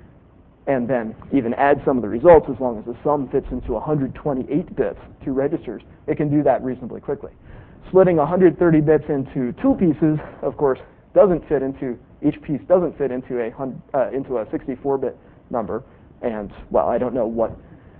and then even add some of the results as long as the sum fits into one hundred twenty-eight bits, two registers. It can do that reasonably quickly. Splitting one hundred thirty bits into two pieces, of course, doesn't fit into, each piece doesn't fit into a, uh, into a sixty-four bit number. And, well, I don't know what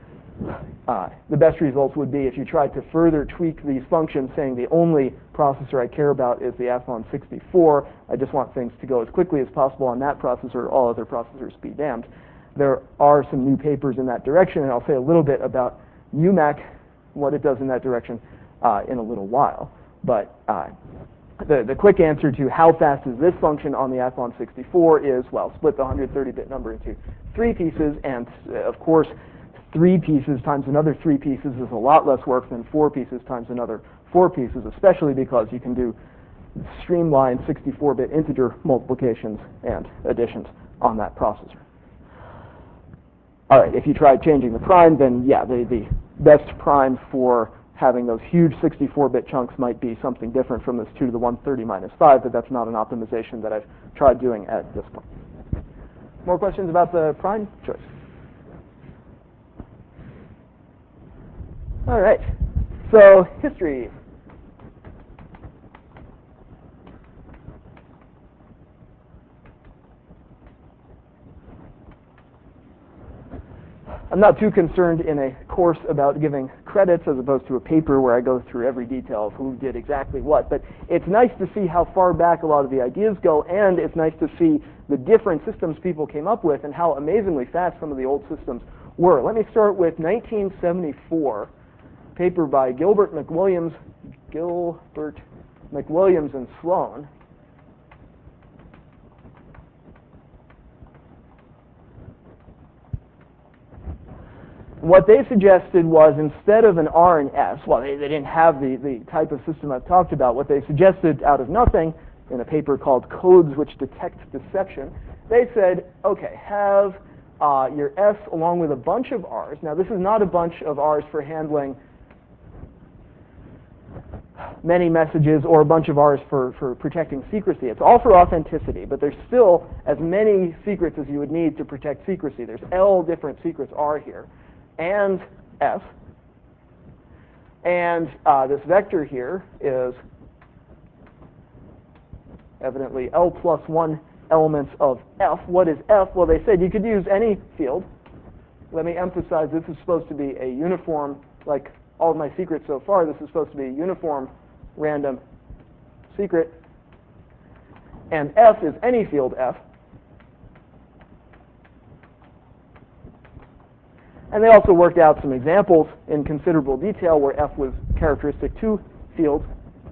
uh, the best results would be if you tried to further tweak these functions, saying the only processor I care about is the Athlon sixty-four. I just want things to go as quickly as possible on that processor, all other processors be damned. There are some new papers in that direction, and I'll say a little bit about U M A C, what it does in that direction, uh, in a little while. But uh, the, the quick answer to how fast is this function on the Athlon sixty-four is, well, split the one hundred thirty bit number into three pieces, and uh, of course, three pieces times another three pieces is a lot less work than four pieces times another four pieces, especially because you can do streamlined sixty-four bit integer multiplications and additions on that processor. All right, if you try changing the prime, then yeah, the, the best prime for having those huge sixty-four bit chunks might be something different from this two to the one hundred thirty minus five, but that's not an optimization that I've tried doing at this point. More questions about the prime choice? All right, so history. I'm not too concerned in a course about giving credits as opposed to a paper where I go through every detail of who did exactly what, but it's nice to see how far back a lot of the ideas go, and it's nice to see the different systems people came up with and how amazingly fast some of the old systems were. Let me start with nineteen seventy-four, paper by Gilbert McWilliams, Gilbert McWilliams and Sloan. What they suggested was, instead of an R and S, well, they, they didn't have the, the type of system I've talked about. What they suggested out of nothing in a paper called Codes Which Detect Deception, they said, okay, have uh, your S along with a bunch of R's. Now, this is not a bunch of R's for handling many messages or a bunch of R's for, for protecting secrecy. It's all for authenticity, but there's still as many secrets as you would need to protect secrecy. There's L different secrets R here, and F. And uh, this vector here is evidently L plus one elements of F. What is F? Well, they said you could use any field. Let me emphasize this is supposed to be a uniform, like all of my secrets so far, this is supposed to be a uniform random secret. And F is any field F. And they also worked out some examples in considerable detail where F was characteristic to fields.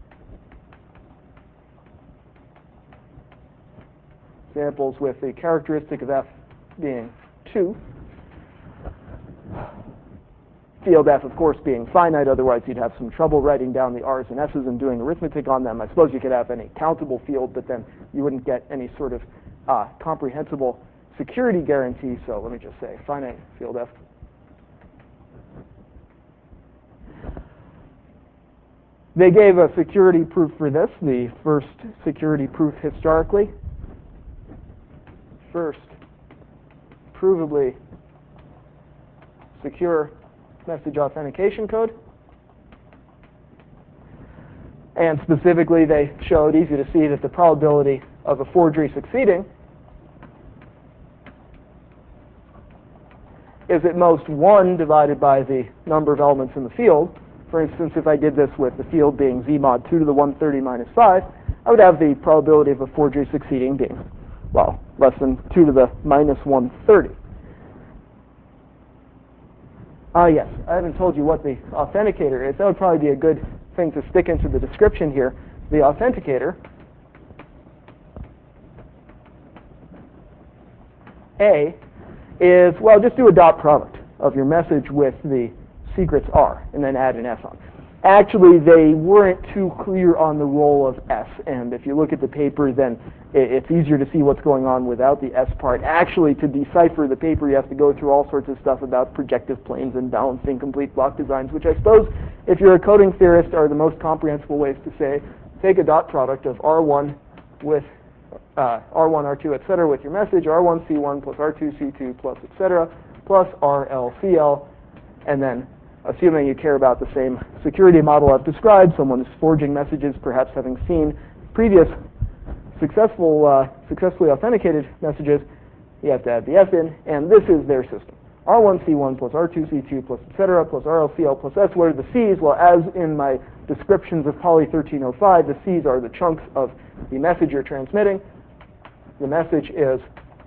Examples with the characteristic of F being two. Field F, of course, being finite, otherwise you'd have some trouble writing down the R's and S's and doing arithmetic on them. I suppose you could have any countable field, but then you wouldn't get any sort of uh, comprehensible security guarantee. So let me just say finite field F. They gave a security proof for this, the first security proof historically. First provably secure message authentication code. And specifically, they showed, easy to see, that the probability of a forgery succeeding is at most one divided by the number of elements in the field. For instance, if I did this with the field being z mod two to the one hundred thirty minus five, I would have the probability of a forgery succeeding being, well, less than two to the minus one hundred thirty. Ah, uh, yes, I haven't told you what the authenticator is. That would probably be a good thing to stick into the description here. The authenticator, A, is, well, just do a dot product of your message with the secrets R, and then add an S on. Actually, they weren't too clear on the role of S, and if you look at the paper, then it's easier to see what's going on without the S part. Actually, to decipher the paper, you have to go through all sorts of stuff about projective planes and balancing complete block designs, which I suppose, if you're a coding theorist, are the most comprehensible ways to say, take a dot product of R one with uh, R one, R two, et cetera, with your message, R one, C one, plus R two, C two, plus et cetera, plus R L, C L, and then assuming you care about the same security model I've described, someone is forging messages, perhaps having seen previous successful, uh, successfully authenticated messages, you have to add the S in, and this is their system. R one C one plus R two C two plus et cetera plus R L C L plus S. What are the C's? Well, as in my descriptions of Poly thirteen oh five, the C's are the chunks of the message you're transmitting. The message is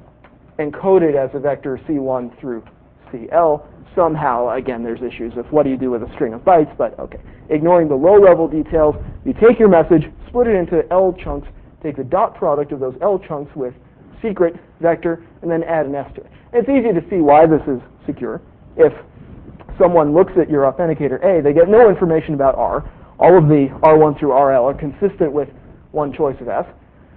encoded as a vector C one through C L. Somehow, again, there's issues of what do you do with a string of bytes, but okay. Ignoring the low-level details, you take your message, split it into L chunks, take the dot product of those L chunks with secret vector, and then add an S to it. It's easy to see why this is secure. If someone looks at your authenticator A, they get no information about R. All of the R one through R L are consistent with one choice of S.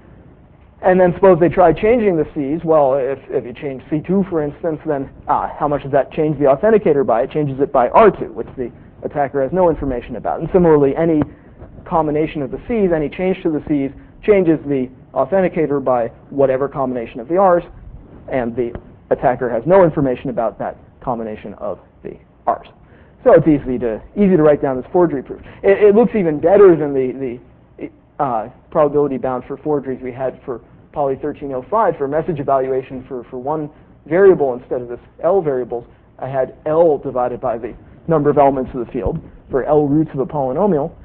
And then suppose they try changing the C's. Well, if, if you change C two, for instance, then ah, how much does that change the authenticator by? It changes it by R two, which the attacker has no information about. And similarly, any combination of the C's, any change to the C's, changes the authenticator by whatever combination of the R's, and the attacker has no information about that combination of the R's. So it's easy to easy to write down this forgery proof. It, it looks even better than the, the uh, probability bound for forgeries we had for Poly thirteen oh five for message evaluation for, for one variable instead of this L variables. I had L divided by the number of elements of the field for L roots of a polynomial.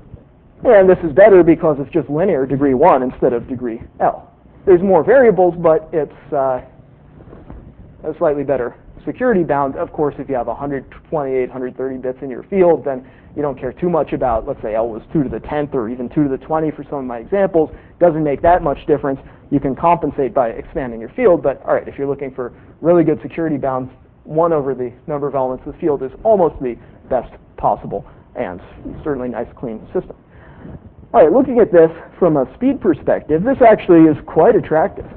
And this is better because it's just linear, degree one, instead of degree L. There's more variables, but it's uh, a slightly better security bound. Of course, if you have one hundred twenty-eight, one hundred thirty bits in your field, then you don't care too much about, let's say L was two to the tenth or even two to the twentieth for some of my examples. Doesn't make that much difference. You can compensate by expanding your field, but all right, if you're looking for really good security bounds, one over the number of elements of the field is almost the best possible and certainly nice, clean system. All right, looking at this from a speed perspective, this actually is quite attractive.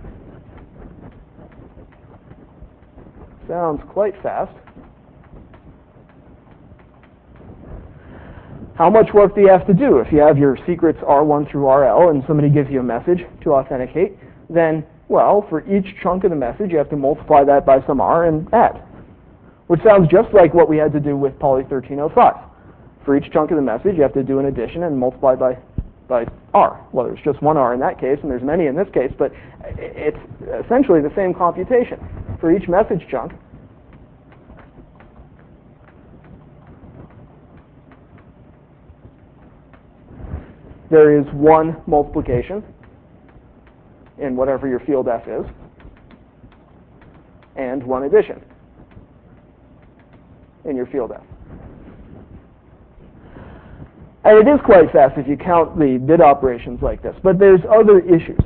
Sounds quite fast. How much work do you have to do? If you have your secrets R one through R L and somebody gives you a message to authenticate, then, well, for each chunk of the message, you have to multiply that by some R and add, which sounds just like what we had to do with Poly thirteen oh five. For each chunk of the message, you have to do an addition and multiply by by R. Well, there's just one R in that case, and there's many in this case, but it's essentially the same computation. For each message chunk, there is one multiplication in whatever your field F is, and one addition in your field F. And it is quite fast if you count the bit operations like this, but there's other issues.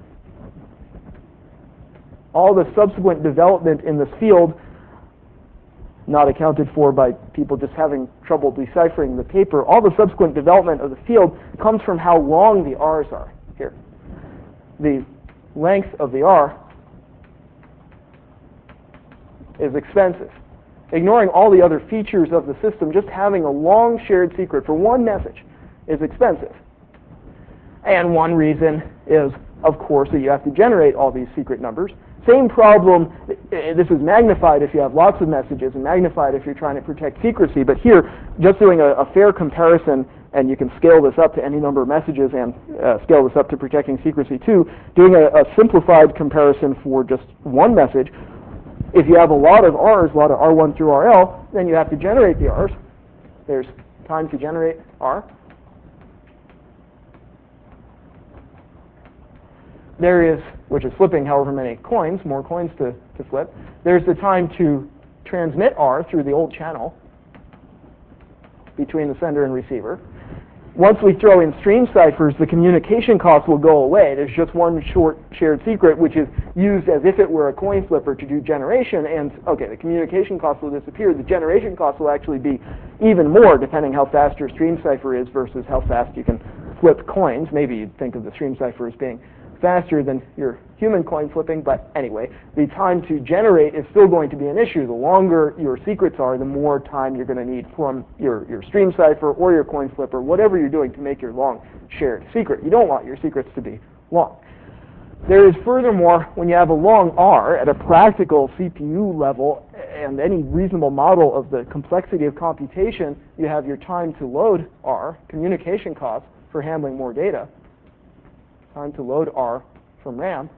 All the subsequent development in this field, not accounted for by people just having trouble deciphering the paper, all the subsequent development of the field comes from how long the R's are here. The length of the R is expensive. Ignoring all the other features of the system, just having a long shared secret for one message is expensive. And one reason is, of course, that you have to generate all these secret numbers. Same problem, this is magnified if you have lots of messages and magnified if you're trying to protect secrecy, but here, just doing a, a fair comparison, and you can scale this up to any number of messages and uh, scale this up to protecting secrecy too, doing a, a simplified comparison for just one message, if you have a lot of R's, a lot of R one through R L, then you have to generate the R's. There's time to generate R. There is, which is flipping however many coins, more coins to, to flip. There's the time to transmit R through the old channel between the sender and receiver. Once we throw in stream ciphers, the communication cost will go away. There's just one short shared secret, which is used as if it were a coin flipper to do generation, and okay, the communication cost will disappear. The generation cost will actually be even more, depending how fast your stream cipher is versus how fast you can flip coins. Maybe you'd think of the stream cipher as being faster than your human coin flipping, but anyway, the time to generate is still going to be an issue. The longer your secrets are, the more time you're going to need from your, your stream cipher or your coin flipper, whatever you're doing to make your long shared secret. You don't want your secrets to be long. There is furthermore, when you have a long R at a practical C P U level and any reasonable model of the complexity of computation, you have your time to load R, communication costs for handling more data, time to load R from RAM,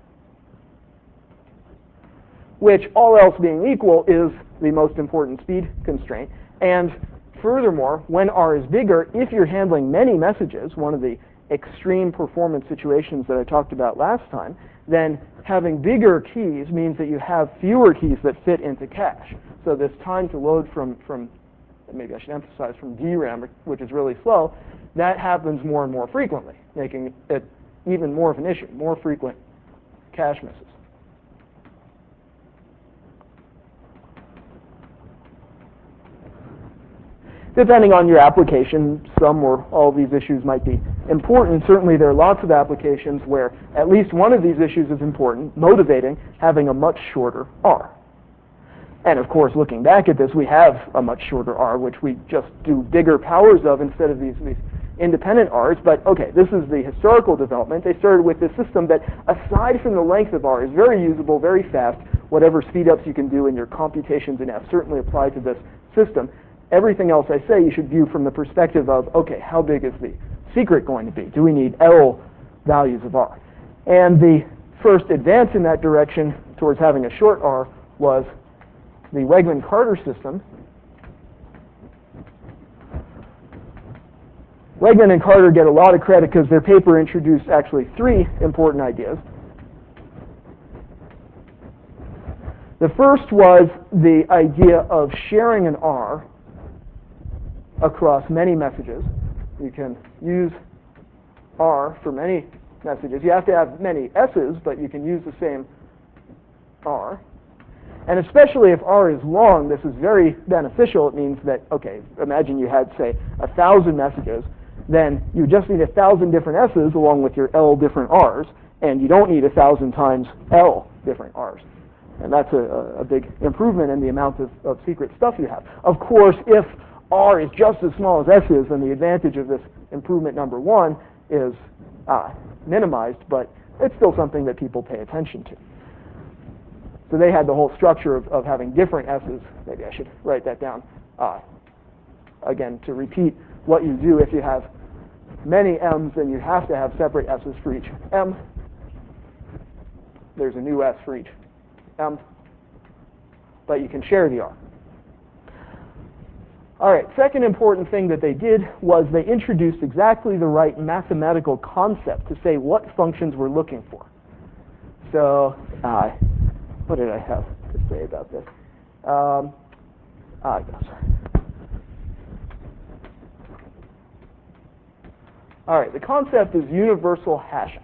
which, all else being equal, is the most important speed constraint. And furthermore, when R is bigger, if you're handling many messages, one of the extreme performance situations that I talked about last time, then having bigger keys means that you have fewer keys that fit into cache. So this time to load from, from maybe I should emphasize, from D RAM, which is really slow, that happens more and more frequently, making it even more of an issue, more frequent cache misses. Depending on your application, some or all of these issues might be important. Certainly there are lots of applications where at least one of these issues is important, motivating having a much shorter R. And of course, looking back at this, we have a much shorter R, which we just do bigger powers of instead of these, these independent R's. But okay, this is the historical development. They started with this system that, aside from the length of R, is very usable, very fast. Whatever speed ups you can do in your computations in F certainly apply to this system. Everything else I say you should view from the perspective of, okay, how big is the secret going to be? Do we need L values of R? And the first advance in that direction towards having a short R was the Wegman-Carter system. Wegman and Carter get a lot of credit because their paper introduced actually three important ideas. The first was the idea of sharing an R across many messages. You can use R for many messages. You have to have many S's, but you can use the same R. And especially if R is long, this is very beneficial. It means that, okay, imagine you had, say, a thousand messages, then you just need a thousand different S's along with your L different R's, and you don't need a thousand times L different R's. And that's a, a big improvement in the amount of, of secret stuff you have. Of course, if R is just as small as S is, then the advantage of this improvement number one is uh, minimized, but it's still something that people pay attention to. So they had the whole structure of, of having different S's. Maybe I should write that down. Uh, again, to repeat what you do if you have many m's, then you have to have separate s's for each m. There's a new s for each m, but you can share the r. All right, second important thing that they did was they introduced exactly the right mathematical concept to say what functions we're looking for. So, uh, what did I have to say about this? Um, ah, yes. All right, the concept is universal hashing.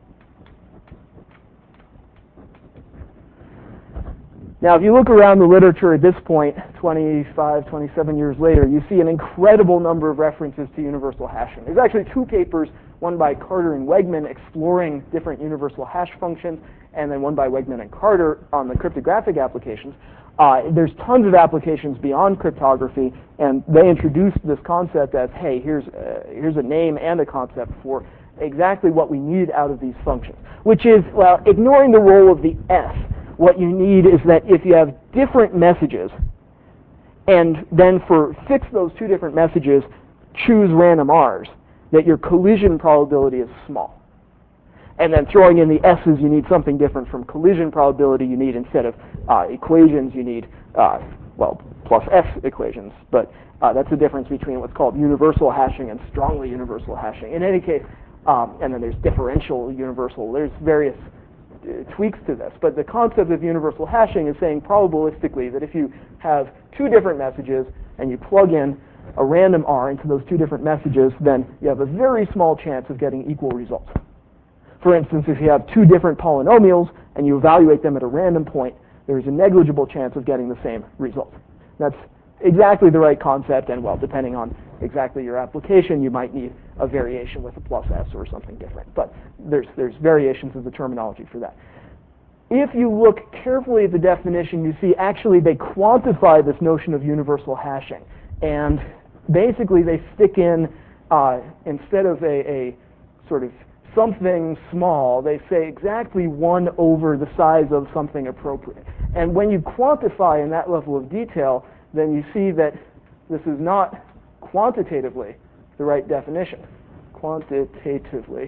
Now, if you look around the literature at this point, twenty-five, twenty-seven years later, you see an incredible number of references to universal hashing. There's actually two papers, one by Carter and Wegman exploring different universal hash functions, and then one by Wegman and Carter on the cryptographic applications. Uh, there's tons of applications beyond cryptography, and they introduced this concept as, hey, here's, uh, here's a name and a concept for exactly what we need out of these functions, which is, well, ignoring the role of the S. What you need is that if you have different messages, and then for fix those two different messages, choose random R's, that your collision probability is small. And then throwing in the S's, you need something different from collision probability. You need, instead of uh, equations, you need, uh, well, plus S equations. But uh, that's the difference between what's called universal hashing and strongly universal hashing. In any case, um, and then there's differential universal. There's various tweaks to this, but the concept of universal hashing is saying probabilistically that if you have two different messages and you plug in a random R into those two different messages, then you have a very small chance of getting equal results. For instance, if you have two different polynomials and you evaluate them at a random point, there's a negligible chance of getting the same result. That's exactly the right concept, and well, depending on exactly your application, you might need a variation with a plus S or something different. But there's, there's variations of the terminology for that. If you look carefully at the definition, you see actually they quantify this notion of universal hashing. And basically they stick in, uh, instead of a, a sort of something small, they say exactly one over the size of something appropriate. And when you quantify in that level of detail, then you see that this is not quantitatively the right definition. Quantitatively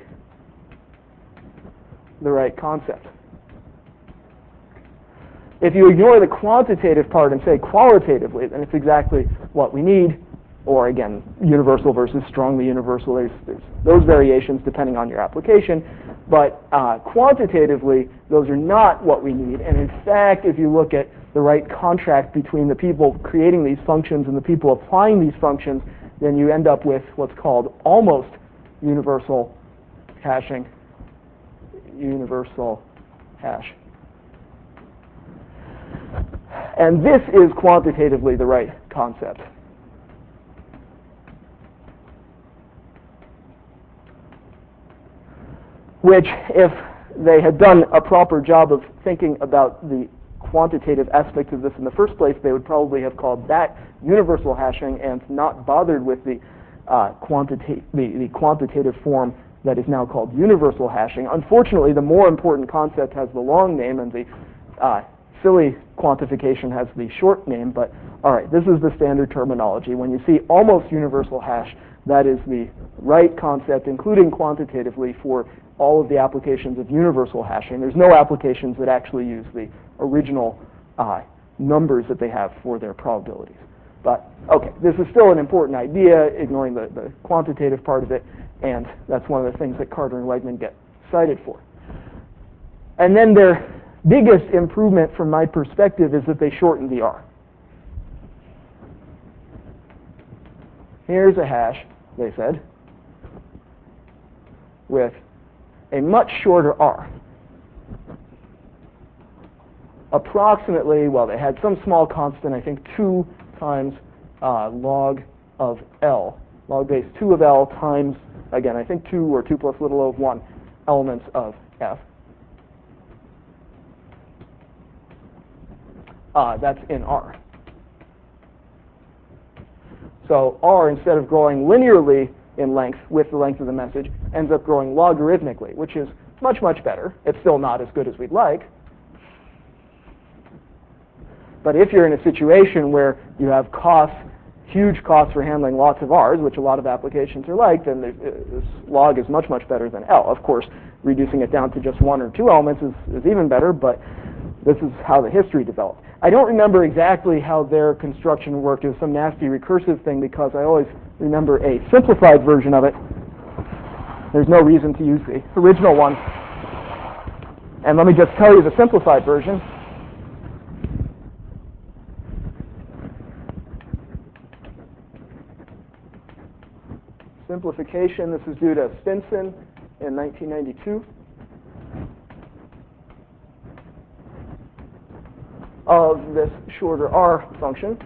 the right concept. If you ignore the quantitative part and say qualitatively, then it's exactly what we need. Or again, universal versus strongly universal. There's, there's those variations depending on your application. But uh, quantitatively, those are not what we need. And in fact, if you look at the right contract between the people creating these functions and the people applying these functions, then you end up with what's called almost universal hashing. Universal hash. And this is quantitatively the right concept. Which, if they had done a proper job of thinking about the quantitative aspect of this in the first place, they would probably have called that universal hashing and not bothered with the, uh, quantita- the, the quantitative form that is now called universal hashing. Unfortunately, the more important concept has the long name, and the uh, silly quantification has the short name. But all right, this is the standard terminology. When you see almost universal hash, that is the right concept, including quantitatively, for all of the applications of universal hashing. There's no applications that actually use the original uh, numbers that they have for their probabilities. But okay, this is still an important idea, ignoring the, the quantitative part of it, and that's one of the things that Carter and Wegman get cited for. And then their biggest improvement from my perspective is that they shortened the R. Here's a hash, they said, with a much shorter R. Approximately, well, they had some small constant, I think two times uh, log of L. Log base two of L times, again, I think two or two plus little o of one elements of F. Uh, that's in R. So R, instead of growing linearly in length with the length of the message, ends up growing logarithmically, which is much, much better. It's still not as good as we'd like. But if you're in a situation where you have costs huge cost for handling lots of R's, which a lot of applications are like, then this log is much, much better than L. Of course, reducing it down to just one or two elements is, is even better, but this is how the history developed. I don't remember exactly how their construction worked. It was some nasty recursive thing because I always remember a simplified version of it. There's no reason to use the original one. And let me just tell you the simplified version. Simplification, this is due to Stinson in nineteen ninety-two. Of this shorter R function.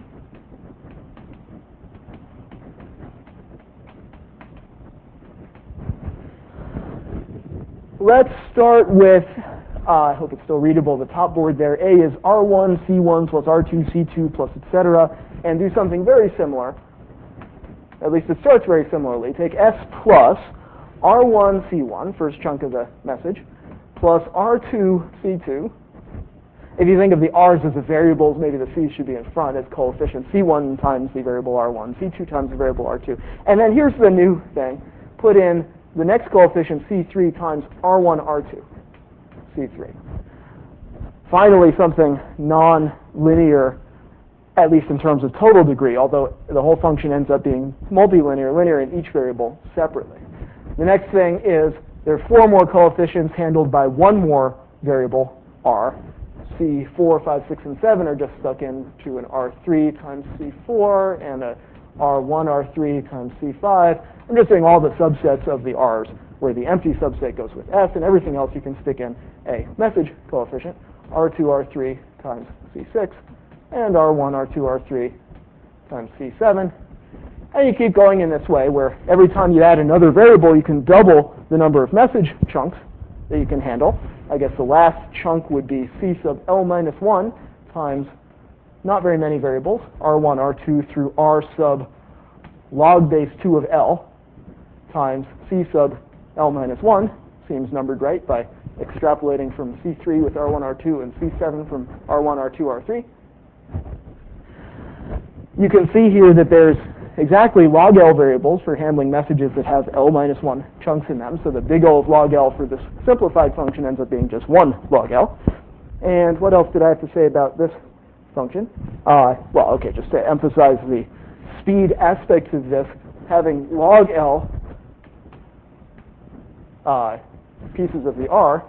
Let's start with, uh, I hope it's still readable, the top board there. A is R one, C one plus R two, C two plus et cetera, and do something very similar. At least it starts very similarly. Take S plus R one, C one, first chunk of the message, plus R two, C two. If you think of the R's as the variables, maybe the C's should be in front as coefficients. C one times the variable R one, C two times the variable R two. And then here's the new thing. Put in the next coefficient, C three times R one, R two, C three. Finally, something non-linear, at least in terms of total degree, although the whole function ends up being multilinear, linear in each variable separately. The next thing is there are four more coefficients handled by one more variable, R. C four, five, six, and seven are just stuck into an R three times C four and a R one, R three times C five. I'm just saying all the subsets of the R's where the empty subset goes with S, and everything else you can stick in a message coefficient, R two, R three times C six, and R one, R two, R three times C seven. And you keep going in this way where every time you add another variable, you can double the number of message chunks that you can handle. I guess the last chunk would be C sub L minus one times not very many variables, R one, R two through R sub log base two of L times C sub L minus one, seems numbered right by extrapolating from C three with R one, R two and C seven from R one, R two, R three. You can see here that there's exactly log L variables for handling messages that have L minus one chunks in them. So the big O of log L for this simplified function ends up being just one log L. And what else did I have to say about this function? Uh, well, okay, just to emphasize the speed aspects of this, having log L uh, pieces of the R,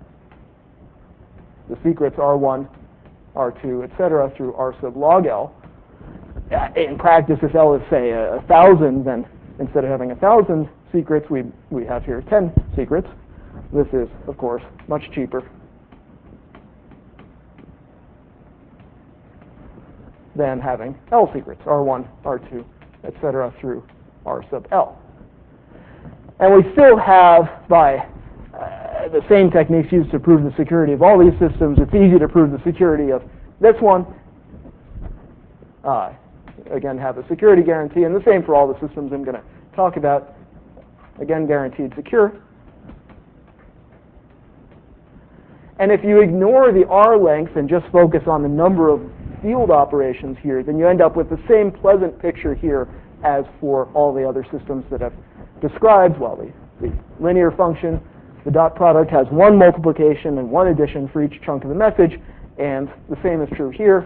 the secrets R one, R two, et cetera, through R sub log L. In practice, if L is, say, a, a thousand, then instead of having a thousand secrets, we we have here ten secrets. This is, of course, much cheaper than having L secrets, R one, R two, et cetera, through R sub L. And we still have, by uh, the same techniques used to prove the security of all these systems, it's easy to prove the security of this one. Uh, again, have a security guarantee, and the same for all the systems I'm going to talk about. Again, guaranteed secure. And if you ignore the R length and just focus on the number of field operations here, then you end up with the same pleasant picture here as for all the other systems that I've described. Well, the, the linear function, the dot product has one multiplication and one addition for each chunk of the message, and the same is true here.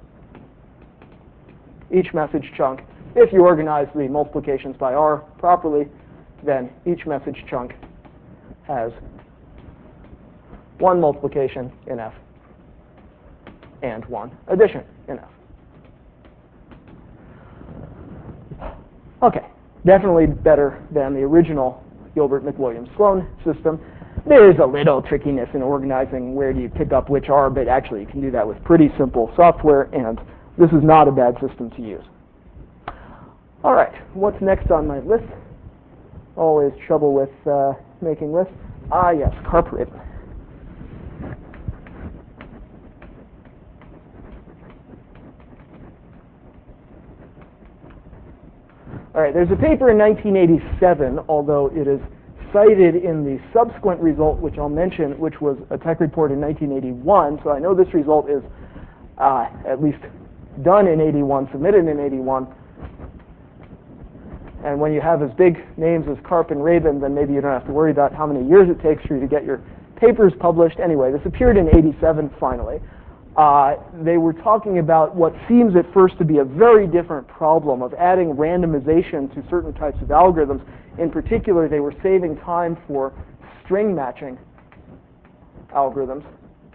Each message chunk, if you organize the multiplications by R properly, then each message chunk has one multiplication in F and one addition in F. Okay, definitely better than the original Gilbert McWilliams Sloan system. There is a little trickiness in organizing where do you pick up which R, but actually you can do that with pretty simple software, and this is not a bad system to use. All right, what's next on my list? Always trouble with uh, making lists. Ah, yes, carpet. All right, there's a paper in nineteen eighty-seven, although it is cited in the subsequent result, which I'll mention, which was a tech report in nineteen eighty-one. So I know this result is uh, at least done in eighty-one, submitted in eighty-one. And when you have as big names as Karp and Rabin, then maybe you don't have to worry about how many years it takes for you to get your papers published. Anyway, this appeared in eighty-seven finally. Uh, they were talking about what seems at first to be a very different problem of adding randomization to certain types of algorithms. In particular, they were saving time for string matching algorithms.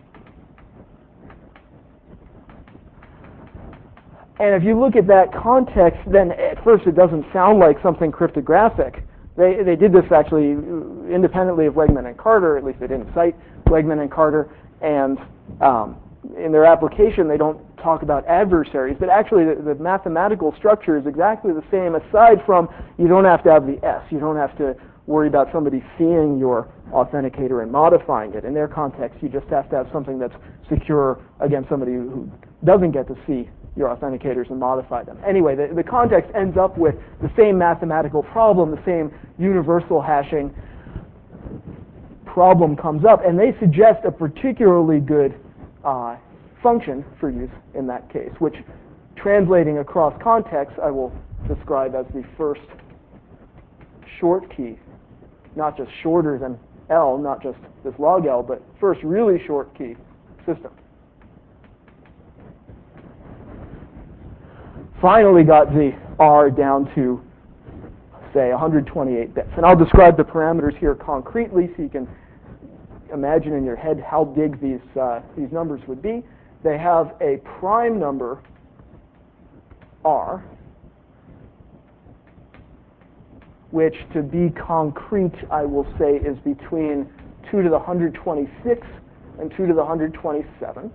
And if you look at that context, then at first it doesn't sound like something cryptographic. They, they did this actually independently of Wegman and Carter, at least they didn't cite Wegman and Carter, and um, in their application they don't talk about adversaries, but actually the, the mathematical structure is exactly the same, aside from you don't have to have the S. You don't have to worry about somebody seeing your authenticator and modifying it. In their context, you just have to have something that's secure against somebody who doesn't get to see your authenticators and modify them. Anyway, the, the context ends up with the same mathematical problem, the same universal hashing problem comes up, and they suggest a particularly good uh, function for use in that case, which, translating across context, I will describe as the first short key, not just shorter than L, not just this log L, but first really short key system. Finally got the R down to, say, one hundred twenty-eight bits. And I'll describe the parameters here concretely so you can imagine in your head how big these, uh, these numbers would be. They have a prime number, R, which, to be concrete, I will say is between two to the one hundred twenty-six and two to the one hundred twenty-seven.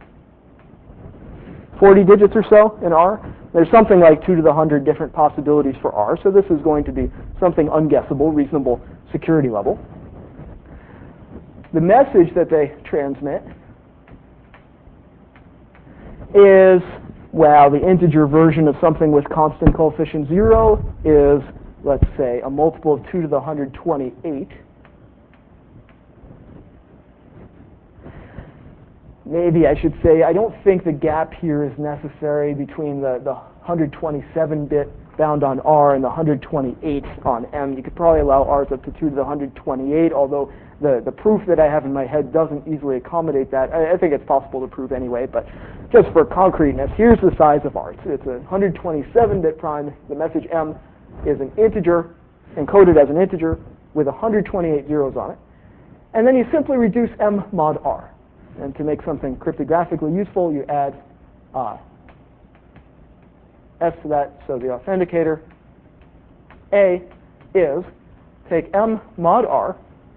forty digits or so in R. There's something like two to the one hundred different possibilities for R, so this is going to be something unguessable, reasonable security level. The message that they transmit is, well, the integer version of something with constant coefficient zero is, let's say, a multiple of two to the one hundred twenty-eight. Maybe I should say, I don't think the gap here is necessary between the, the one hundred twenty-seven bit bound on R and the one hundred twenty-eight on M. You could probably allow R's up to two to the one hundred twenty-eight, although the, the proof that I have in my head doesn't easily accommodate that. I, I think it's possible to prove anyway, but just for concreteness, here's the size of R. It's, it's a one hundred twenty-seven bit prime. The message M is an integer, encoded as an integer, with one hundred twenty-eight zeros on it. And then you simply reduce M mod R. And to make something cryptographically useful, you add uh, S to that, so the authenticator A is take M mod R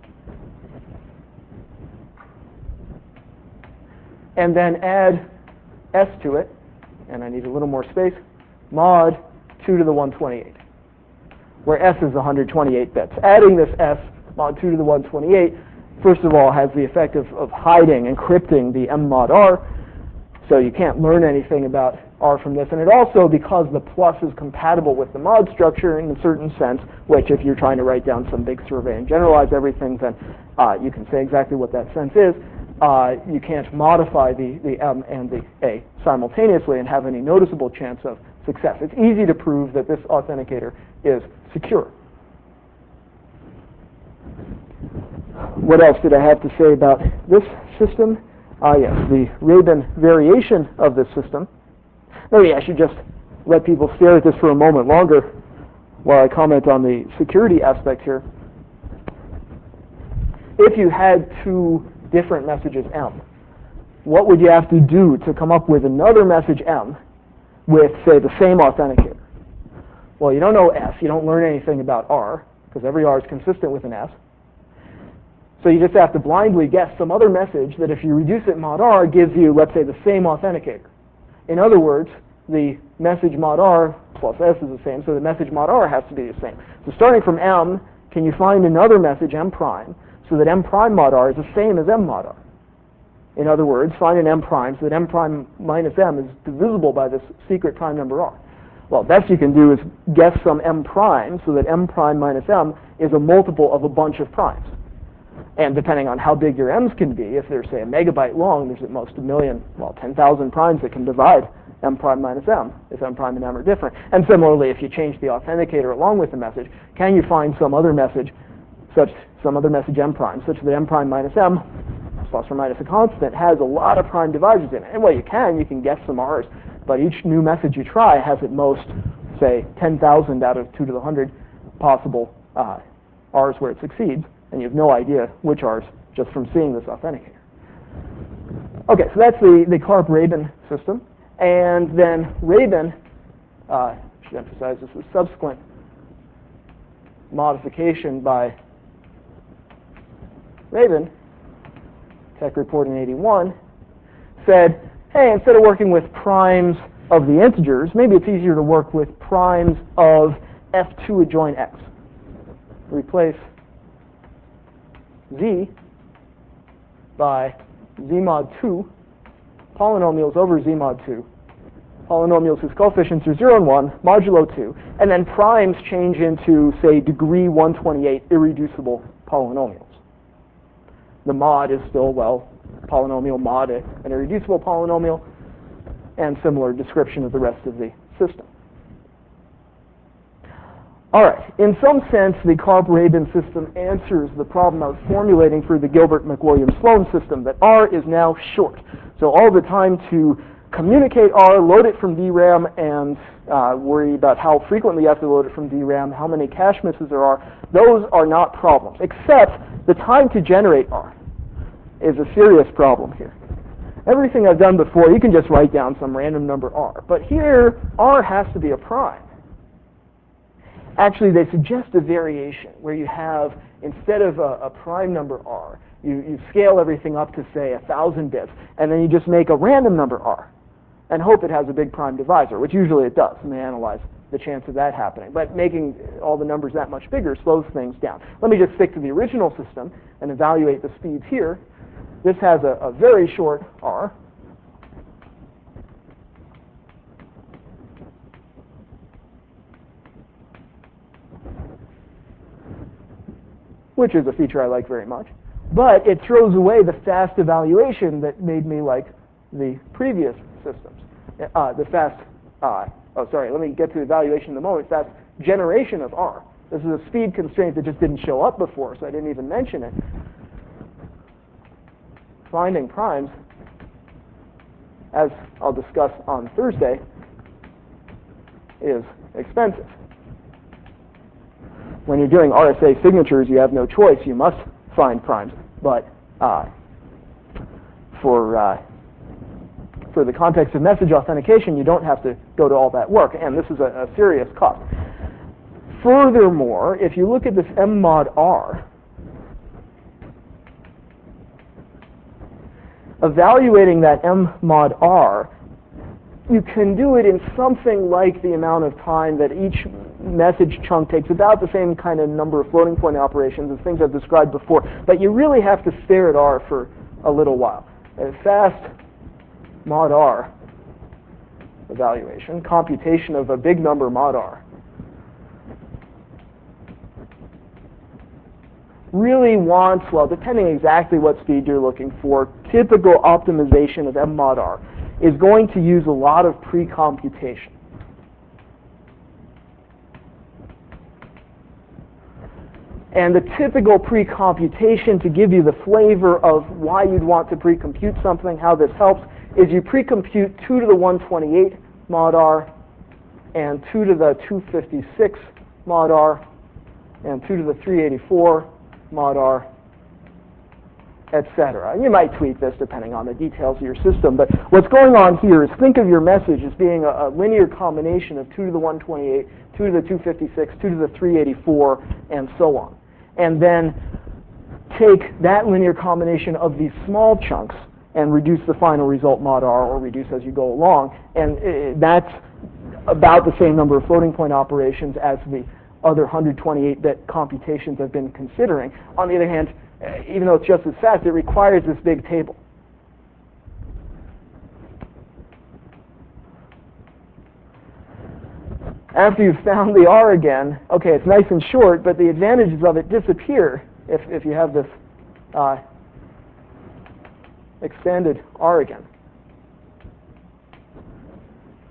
and then add S to it, and I need a little more space, mod two to the one hundred twenty-eight, where S is one hundred twenty-eight bits. Adding this S, mod two to the one hundred twenty-eight, first of all, has the effect of, of hiding, encrypting the M mod R, so you can't learn anything about R from this. And it also, because the plus is compatible with the mod structure in a certain sense, which if you're trying to write down some big survey and generalize everything, then uh, you can say exactly what that sense is. Uh, you can't modify the, the M and the A simultaneously and have any noticeable chance of success. It's easy to prove that this authenticator is secure. What else did I have to say about this system? Ah, uh, yes, the Rabin variation of this system. Maybe I should just let people stare at this for a moment longer while I comment on the security aspect here. If you had two different messages M, what would you have to do to come up with another message M with, say, the same authenticator? Well, you don't know S. You don't learn anything about R, because every R is consistent with an S. So you just have to blindly guess some other message that if you reduce it mod R gives you, let's say, the same authenticator. In other words, the message mod R plus S is the same, so the message mod R has to be the same. So starting from M, can you find another message M prime so that M prime mod R is the same as M mod R? In other words, find an M prime so that M prime minus M is divisible by this secret prime number R. Well, best you can do is guess some M prime so that M prime minus M is a multiple of a bunch of primes. And depending on how big your M's can be, if they're, say, a megabyte long, there's at most a million, well, ten thousand primes that can divide m prime minus m, if m prime and m are different. And similarly, if you change the authenticator along with the message, can you find some other message, such some other message m prime, such that m prime minus m, plus or minus a constant, has a lot of prime divisors in it? And well, you can, you can guess some r's, but each new message you try has at most, say, ten thousand out of two to the one hundred possible uh, r's where it succeeds, and you have no idea which r's just from seeing this authenticator. Okay, so that's the, the Karp-Rabin system. And then Rabin, uh, I should emphasize this is subsequent modification by Rabin, Tech Report in eighty-one, said, hey, instead of working with primes of the integers, maybe it's easier to work with primes of F two adjoin X. Replace Z by Z mod two, polynomials over Z mod two, polynomials whose coefficients are zero and one, modulo two, and then primes change into, say, degree one twenty-eight irreducible polynomials. The mod is still, well, polynomial mod, an irreducible polynomial, and similar description of the rest of the system. All right, in some sense, the Karp-Rabin system answers the problem I was formulating for the Gilbert-McWilliams-Sloan system, that R is now short. So all the time to communicate R, load it from D RAM, and uh, worry about how frequently you have to load it from D RAM, how many cache misses there are, those are not problems, except the time to generate R is a serious problem here. Everything I've done before, you can just write down some random number R, but here, R has to be a prime. Actually, they suggest a variation where you have, instead of a, a prime number R, you, you scale everything up to, say, one thousand bits, and then you just make a random number R and hope it has a big prime divisor, which usually it does, and they analyze the chance of that happening. But making all the numbers that much bigger slows things down. Let me just stick to the original system and evaluate the speeds here. This has a, a very short R. Which is a feature I like very much. But it throws away the fast evaluation that made me like the previous systems. Uh, the fast, uh, oh sorry, let me get to the evaluation in a moment, fast generation of R. This is a speed constraint that just didn't show up before, so I didn't even mention it. Finding primes, as I'll discuss on Thursday, is expensive. When you're doing R S A signatures, you have no choice. You must find primes. But uh, for uh, for the context of message authentication, you don't have to go to all that work, and this is a, a serious cost. Furthermore, if you look at this M mod R, evaluating that M mod R, you can do it in something like the amount of time that each message chunk takes, about the same kind of number of floating point operations as things I've described before, but you really have to stare at R for a little while. A fast mod R evaluation, computation of a big number mod R, really wants, well, depending exactly what speed you're looking for, typical optimization of M mod R is going to use a lot of pre-computation. And the typical pre-computation, to give you the flavor of why you'd want to pre-compute something, how this helps, is you pre-compute two to the one twenty-eight mod R, and two to the two fifty-six mod R, and two to the three eighty-four mod R, et cetera. You might tweak this depending on the details of your system, but what's going on here is think of your message as being a, a linear combination of two to the one twenty-eight, two to the two fifty-six, two to the three eighty-four, and so on. And then take that linear combination of these small chunks and reduce the final result mod R, or reduce as you go along, and uh, that's about the same number of floating point operations as the other one hundred twenty-eight bit computations I've been considering. On the other hand, even though it's just as fast, it requires this big table. After you've found the R again, okay, it's nice and short, but the advantages of it disappear if, if you have this uh, extended R again.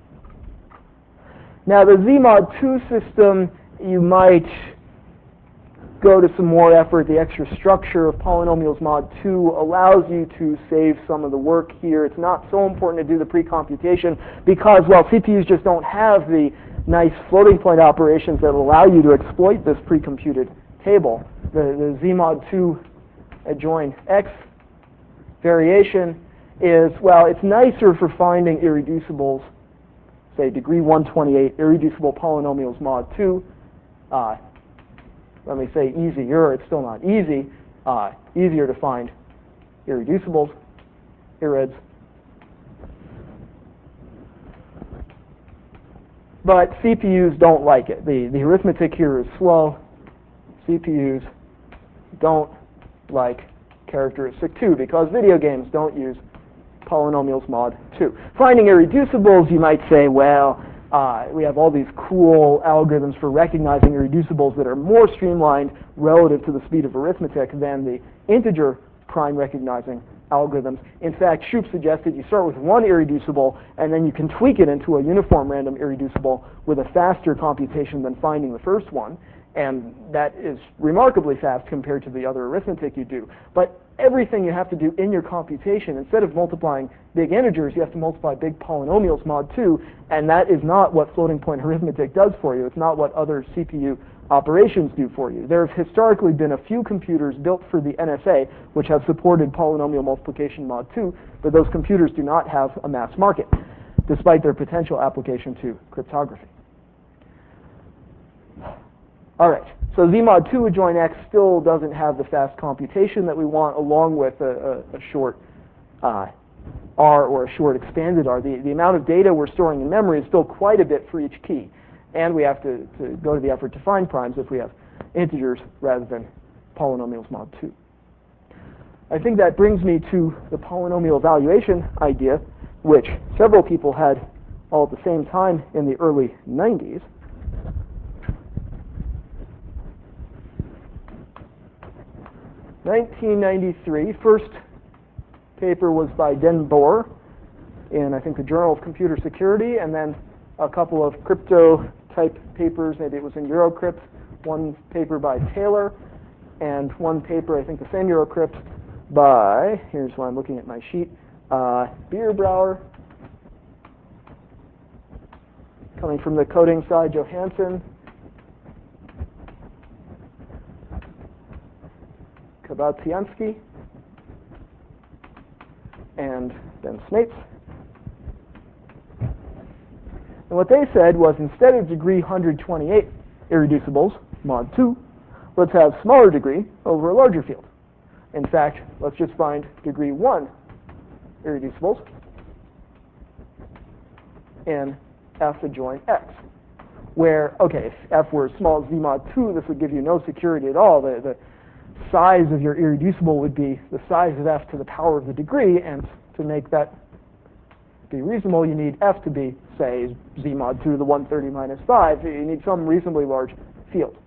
Now the Z mod two system, you might go to some more effort. The extra structure of polynomials mod two allows you to save some of the work here. It's not so important to do the pre-computation because, well, C P Us just don't have the nice floating point operations that allow you to exploit this pre-computed table. The, the Z mod two adjoin X variation is, well, it's nicer for finding irreducibles, say degree one twenty-eight, irreducible polynomials mod two. Uh, let me say easier, it's still not easy, uh, easier to find irreducibles, irreds. But C P Us don't like it. The, the arithmetic here is slow. C P Us don't like characteristic two because video games don't use polynomials mod two. Finding irreducibles, you might say, well, uh, we have all these cool algorithms for recognizing irreducibles that are more streamlined relative to the speed of arithmetic than the integer prime recognizing algorithms. In fact, Shoup suggested you start with one irreducible and then you can tweak it into a uniform random irreducible with a faster computation than finding the first one. And that is remarkably fast compared to the other arithmetic you do. But everything you have to do in your computation, instead of multiplying big integers, you have to multiply big polynomials mod two, and that is not what floating point arithmetic does for you. It's not what other C P U operations do for you. There have historically been a few computers built for the N S A which have supported polynomial multiplication mod two, but those computers do not have a mass market, despite their potential application to cryptography. All right, so Z mod two adjoin X still doesn't have the fast computation that we want, along with a, a, a short uh, R or a short expanded R. The, the amount of data we're storing in memory is still quite a bit for each key, and we have to, to go to the effort to find primes if we have integers rather than polynomials mod two. I think that brings me to the polynomial evaluation idea, which several people had all at the same time in the early nineties. nineteen ninety-three, first paper was by Den Boer in, I think, the Journal of Computer Security, and then a couple of crypto-type papers, maybe it was in Eurocrypt, one paper by Taylor, and one paper, I think the same Eurocrypt, by, here's why I'm looking at my sheet, uh, Bierbauer, coming from the coding side, Johansson, Kabatsiansky, and then Snates. And what they said was, instead of degree one hundred twenty-eight irreducibles, mod two, let's have smaller degree over a larger field. In fact, let's just find degree one irreducibles in F adjoin X, where, okay, if F were small as Z mod two, this would give you no security at all. The, the size of your irreducible would be the size of F to the power of the degree, and to make that be reasonable, you need F to be, say, Z mod two to the one hundred thirty minus five. You need some reasonably large field.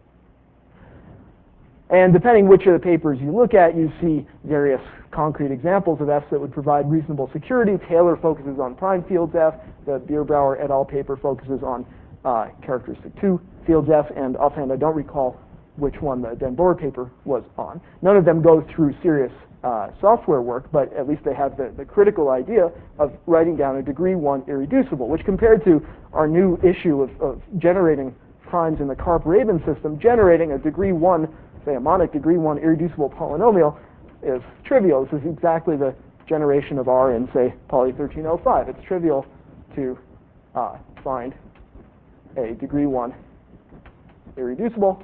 And depending which of the papers you look at, you see various concrete examples of Fs that would provide reasonable security. Taylor focuses on prime fields F. The Bierbauer et al. Paper focuses on uh, characteristic two fields F. And offhand, I don't recall which one the Den Boer paper was on. None of them go through serious uh, software work, but at least they have the, the critical idea of writing down a degree one irreducible, which compared to our new issue of, of generating primes in the Karp-Rabin system, generating a degree one, say a monic degree one irreducible polynomial is trivial. This is exactly the generation of R in, say, Poly thirteen oh five. It's trivial to uh, find a degree one irreducible.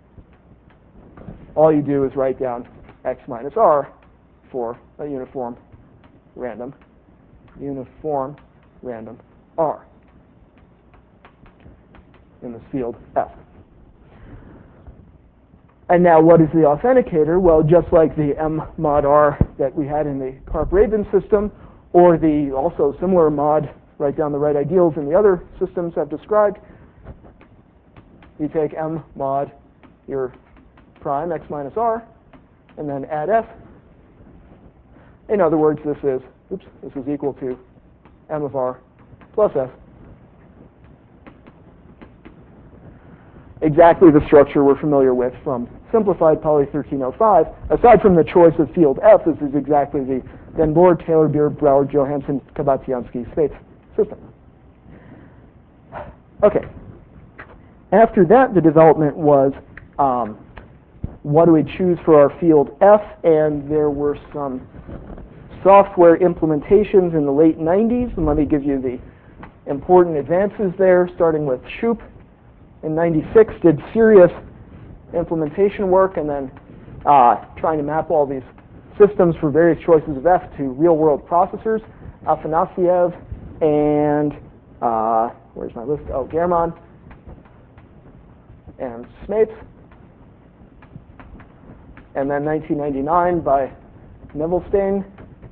All you do is write down X minus R for a uniform random, uniform random R in this field F. And now what is the authenticator? Well, just like the M mod R that we had in the Karp-Rabin system, or the also similar mod, write down the right ideals in the other systems I've described, you take M mod your prime X minus R, and then add F. In other words, this is, oops, this is equal to M of R plus F. exactly the structure we're familiar with from simplified Poly thirteen oh five, aside from the choice of field F. This is exactly the Den Boer, Taylor, Beer, Brauer, Johansson, Kabatiansky, Spates system. Okay. After that, the development was um, what do we choose for our field F, and there were some software implementations in the late nineties, and let me give you the important advances there, starting with Shoup in ninety-six, did serious implementation work, and then uh, trying to map all these systems for various choices of F to real-world processors. Afanasiev and, uh, where's my list? Oh, German and Smates. And then nineteen ninety-nine by Nevelstein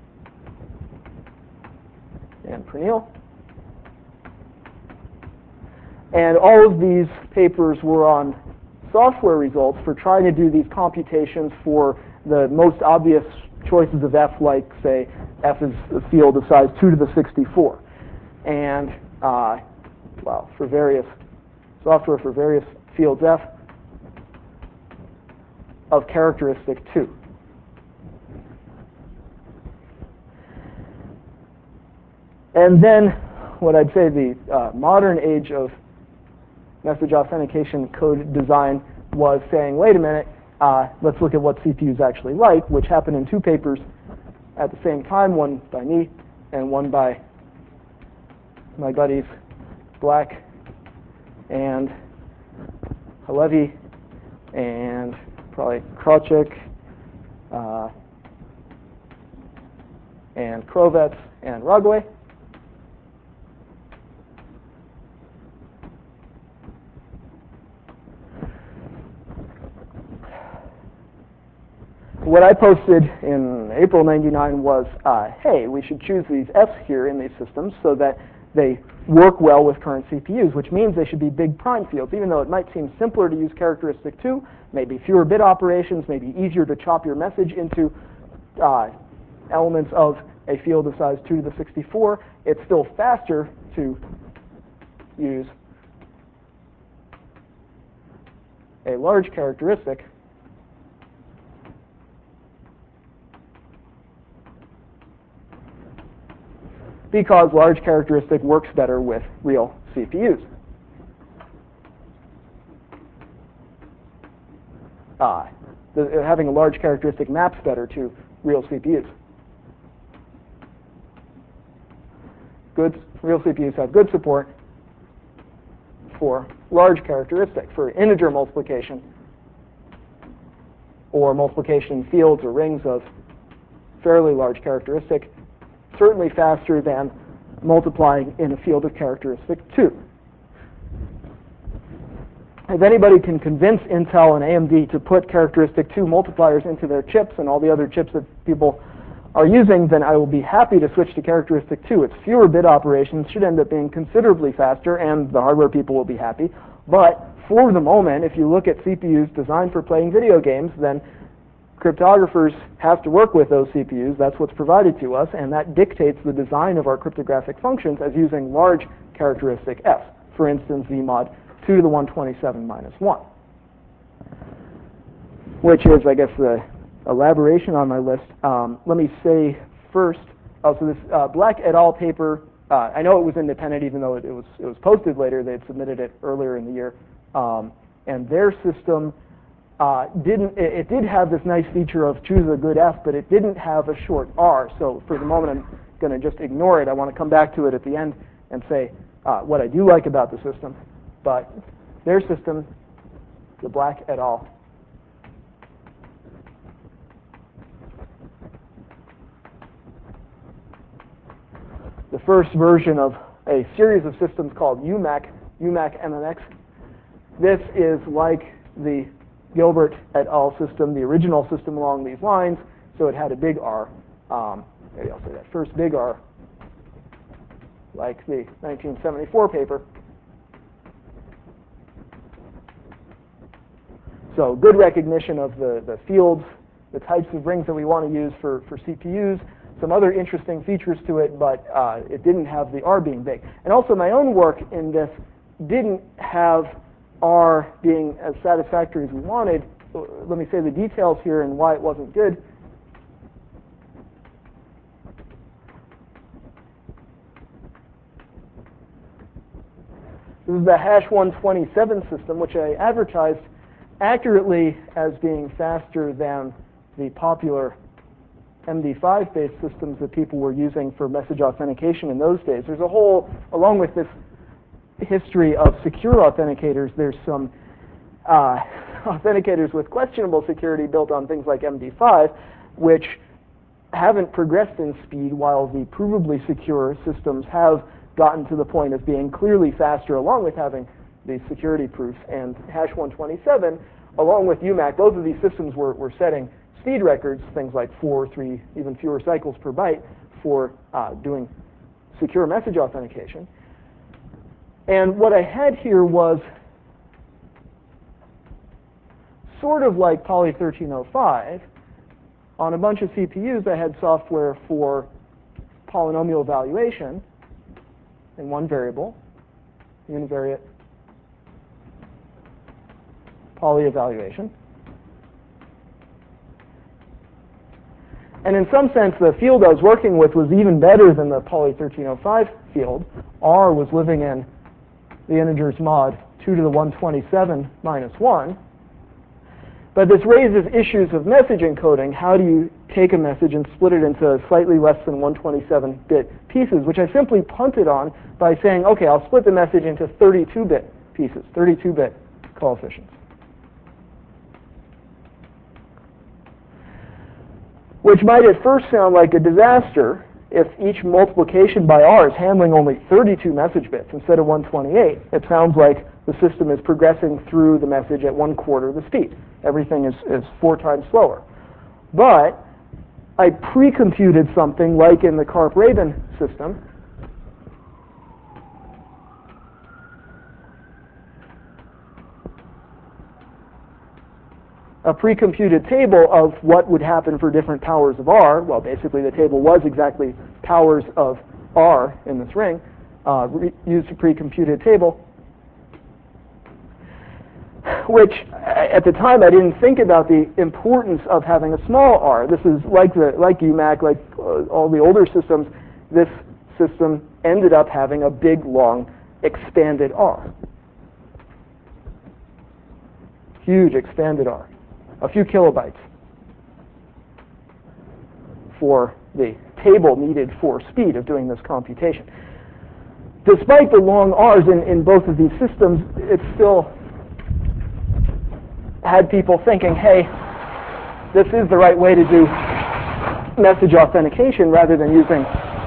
and Pernille. And all of these papers were on software results for trying to do these computations for the most obvious choices of F, like, say, F is a field of size two to the sixty-four. And, uh, well, for various software for various fields F of characteristic two. And then what I'd say the uh, modern age of message authentication code design was saying, wait a minute, uh, let's look at what C P Us actually like, which happened in two papers at the same time, one by me and one by my buddies Black and Halevi and probably Krawczyk uh, and Krovets and Rugway. What I posted in April ninety-nine was, uh, hey, we should choose these Fs here in these systems so that they work well with current C P Us, which means they should be big prime fields, even though it might seem simpler to use characteristic two, maybe fewer bit operations, maybe easier to chop your message into uh, elements of a field of size two to the sixty-four. It's still faster to use a large characteristic because large characteristic works better with real C P Us. Uh, the, having a large characteristic maps better to real C P Us. Good, real C P Us have good support for large characteristic, for integer multiplication, or multiplication in fields or rings of fairly large characteristic, certainly faster than multiplying in a field of characteristic two. If anybody can convince Intel and A M D to put characteristic two multipliers into their chips and all the other chips that people are using, then I will be happy to switch to characteristic two. Its fewer bit operations should end up being considerably faster, and the hardware people will be happy. But for the moment, if you look at C P Us designed for playing video games, then cryptographers have to work with those C P Us. That's what's provided to us, and that dictates the design of our cryptographic functions as using large characteristic F. For instance, V mod two to the one twenty-seven minus one, which is, I guess, the elaboration on my list. Um, let me say first, oh, so this uh, Black et al. Paper, uh, I know it was independent even though it, it was it was posted later. They had submitted it earlier in the year, um, and their system Uh, didn't it, it did have this nice feature of choose a good F, but it didn't have a short R. So for the moment, I'm going to just ignore it. I want to come back to it at the end and say uh, what I do like about the system. But their system, the Black et al. The first version of a series of systems called U M A C, U M A C M M X. This is like the Gilbert et al. System, the original system along these lines, so it had a big R. Um, maybe I'll say that first big R, like the nineteen seventy-four paper. So good recognition of the, the fields, the types of rings that we want to use for, for C P Us, some other interesting features to it, but uh, it didn't have the R being big. And also my own work in this didn't have R being as satisfactory as we wanted, let me say the details here and why it wasn't good. This is the hash one twenty-seven system, which I advertised accurately as being faster than the popular M D five based systems that people were using for message authentication in those days. There's a whole, along with this history of secure authenticators, there's some uh, authenticators with questionable security built on things like M D five, which haven't progressed in speed, while the provably secure systems have gotten to the point of being clearly faster, along with having the security proofs. And hash one twenty-seven, along with U MAC, both of these systems were, were setting speed records, things like four, three, even fewer cycles per byte for uh, doing secure message authentication. And what I had here was sort of like Poly thirteen oh five. On a bunch of C P Us, I had software for polynomial evaluation in one variable, univariate poly evaluation. And in some sense, the field I was working with was even better than the Poly thirteen oh five field. R was living in the integers mod two to the one twenty-seven minus one. But this raises issues of message encoding. How do you take a message and split it into slightly less than one twenty-seven bit pieces, which I simply punted on by saying, okay, I'll split the message into thirty-two bit pieces, thirty-two bit coefficients. Which might at first sound like a disaster if each multiplication by R is handling only thirty-two message bits instead of one twenty-eight. It sounds like the system is progressing through the message at one quarter the speed. Everything is, is four times slower. But I pre-computed something like in the Karp-Rabin system. A pre-computed table of what would happen for different powers of R. Well, basically the table was exactly powers of R in this ring, uh, re- used a pre-computed table, which at the time I didn't think about the importance of having a small r. This is like the like U MAC, like uh, all the older systems. This system ended up having a big, long, expanded R. Huge expanded R. A few kilobytes for the table needed for speed of doing this computation. Despite the long R's in, in both of these systems, it still had people thinking, hey, this is the right way to do message authentication rather than using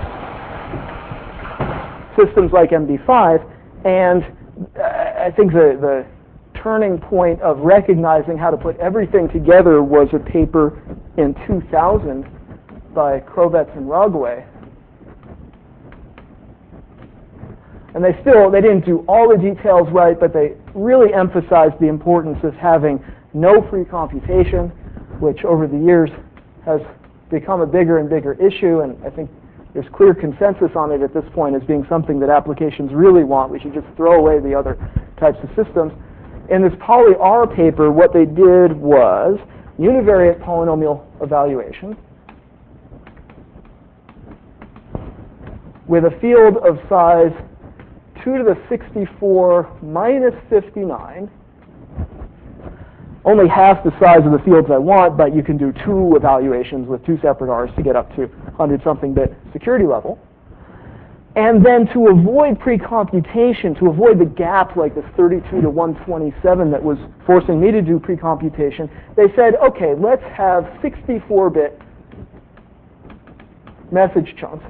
systems like M D five. And I think the, the turning point of recognizing how to put everything together was a paper in two thousand by Krovets and Rogoway. And they still, they didn't do all the details right, but they really emphasized the importance of having no pre-computation, which over the years has become a bigger and bigger issue, and I think there's clear consensus on it at this point as being something that applications really want. We should just throw away the other types of systems. In this poly-R paper, what they did was univariate polynomial evaluation with a field of size two to the sixty-four minus fifty-nine, only half the size of the fields I want, but you can do two evaluations with two separate R's to get up to one hundred something bit security level. And then to avoid pre-computation, to avoid the gap like this thirty-two to one twenty-seven that was forcing me to do pre-computation, they said, okay, let's have sixty-four bit message chunks.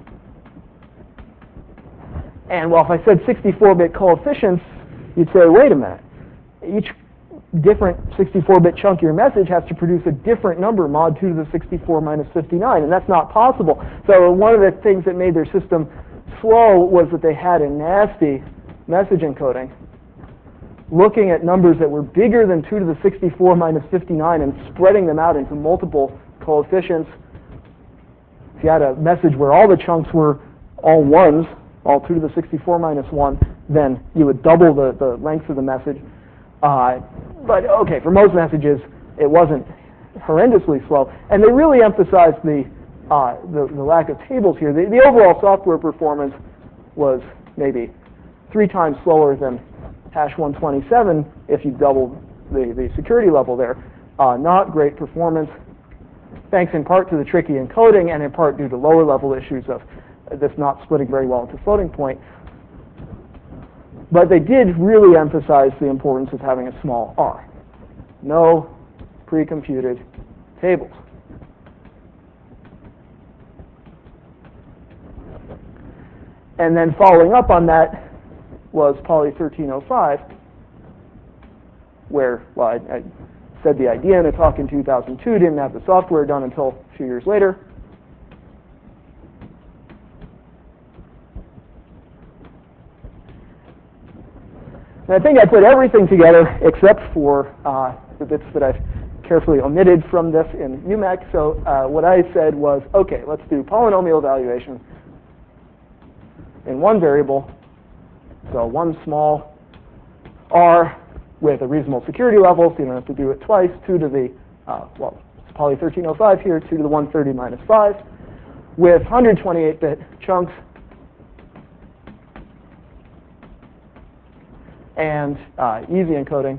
And well, if I said sixty-four bit coefficients, you'd say, wait a minute. Each different sixty-four bit chunk of your message has to produce a different number, mod two to the sixty-four minus fifty-nine, and that's not possible. So one of the things that made their system slow was that they had a nasty message encoding, looking at numbers that were bigger than two to the sixty-four minus fifty-nine and spreading them out into multiple coefficients. If you had a message where all the chunks were all ones, all two to the sixty-four minus one, then you would double the, the length of the message. Uh, but okay, for most messages, it wasn't horrendously slow. And they really emphasized the, uh, the, the lack of tables here. The, the overall software performance was maybe three times slower than hash one twenty-seven if you doubled the, the security level there. Uh, not great performance, thanks in part to the tricky encoding and in part due to lower level issues of this not splitting very well into floating point. But they did really emphasize the importance of having a small r. No pre-computed tables. And then following up on that was Poly thirteen oh five, where, well, I, I said the idea in a talk in two thousand two, didn't have the software done until a few years later. And I think I put everything together except for uh, the bits that I've carefully omitted from this in U MAC. So uh, what I said was, okay, let's do polynomial evaluation in one variable. So one small r with a reasonable security level, so you don't have to do it twice, two to the, uh, well, it's Poly thirteen oh five here, two to the one thirty minus five, with one hundred twenty-eight bit chunks, and uh, easy encoding.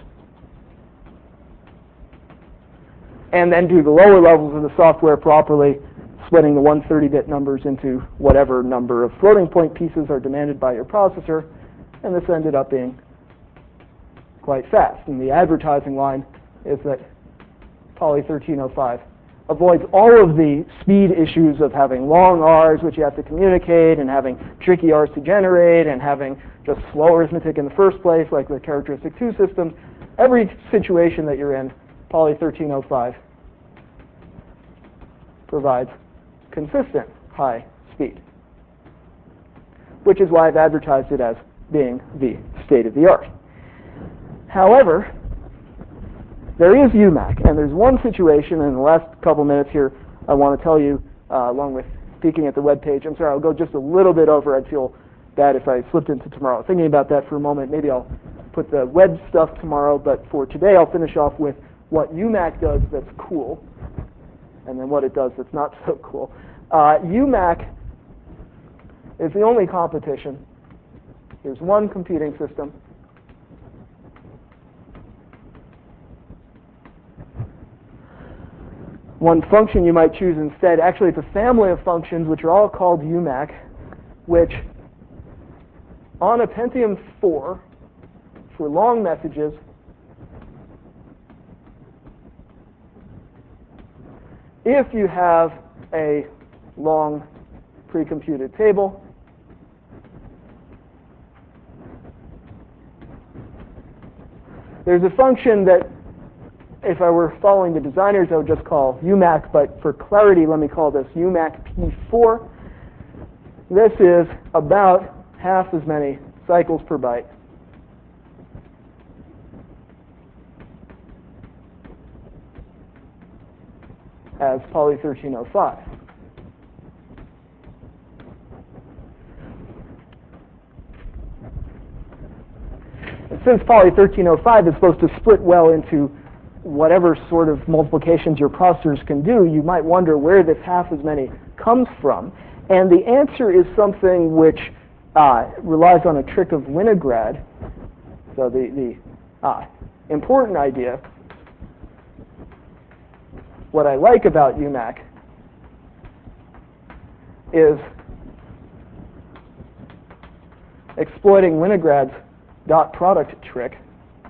And then do the lower levels of the software properly, splitting the one thirty bit numbers into whatever number of floating point pieces are demanded by your processor, and this ended up being quite fast. And the advertising line is that Poly thirteen oh five avoids all of the speed issues of having long R's, which you have to communicate, and having tricky R's to generate, and having just slow arithmetic in the first place, like the characteristic two systems. Every situation that you're in, Poly thirteen oh five provides consistent high speed, which is why I've advertised it as being the state of the art. However, there is U MAC, and there's one situation in the last couple minutes here I want to tell you, uh, along with speaking at the web page. I'm sorry, I'll go just a little bit over. I'd feel bad if I slipped into tomorrow. Thinking about that for a moment, maybe I'll put the web stuff tomorrow, but for today I'll finish off with what U MAC does that's cool, and then what it does that's not so cool. Uh, U MAC is the only competition. There's one competing system. One function you might choose instead, actually it's a family of functions which are all called U MAC, which on a Pentium four, for long messages, if you have a long pre-computed table, there's a function that if I were following the designers, I would just call U MAC, but for clarity, let me call this U MAC P four. This is about half as many cycles per byte as Poly thirteen oh five. And since Poly thirteen oh five is supposed to split well into whatever sort of multiplications your processors can do, you might wonder where this half as many comes from. And the answer is something which uh, relies on a trick of Winograd. So the, the uh, important idea, what I like about U MAC is exploiting Winograd's dot product trick.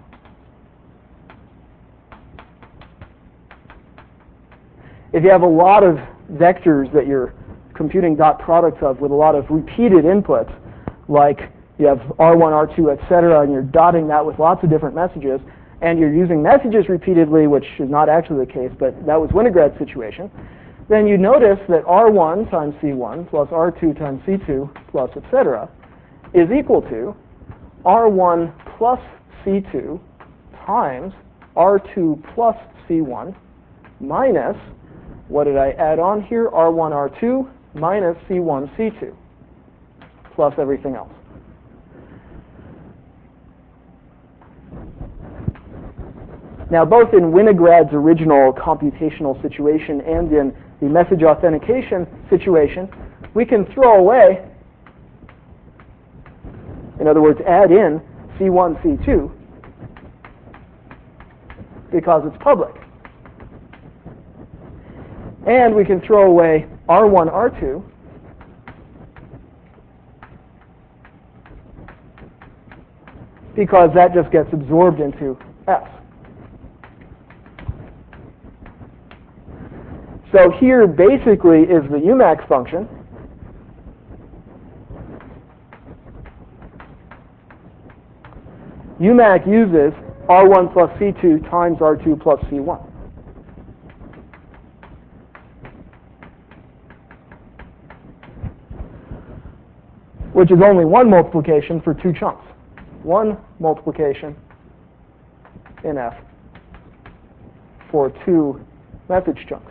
If you have a lot of vectors that you're computing dot products of with a lot of repeated inputs, like you have R one, R two, et cetera, and you're dotting that with lots of different messages, and you're using messages repeatedly, which is not actually the case, but that was Winograd's situation, then you notice that R one times C one plus R two times C two plus et cetera is equal to R one plus C two times R two plus C one minus, what did I add on here? R one, R two minus C one, C two plus everything else. Now, both in Winograd's original computational situation and in the message authentication situation, we can throw away, in other words, add in C one, C two, because it's public. And we can throw away R one, R two, because that just gets absorbed into F. So here basically is the UMAX function. UMAC uses R one plus C two times R two plus C one. Which is only one multiplication for two chunks. One multiplication in F for two message chunks.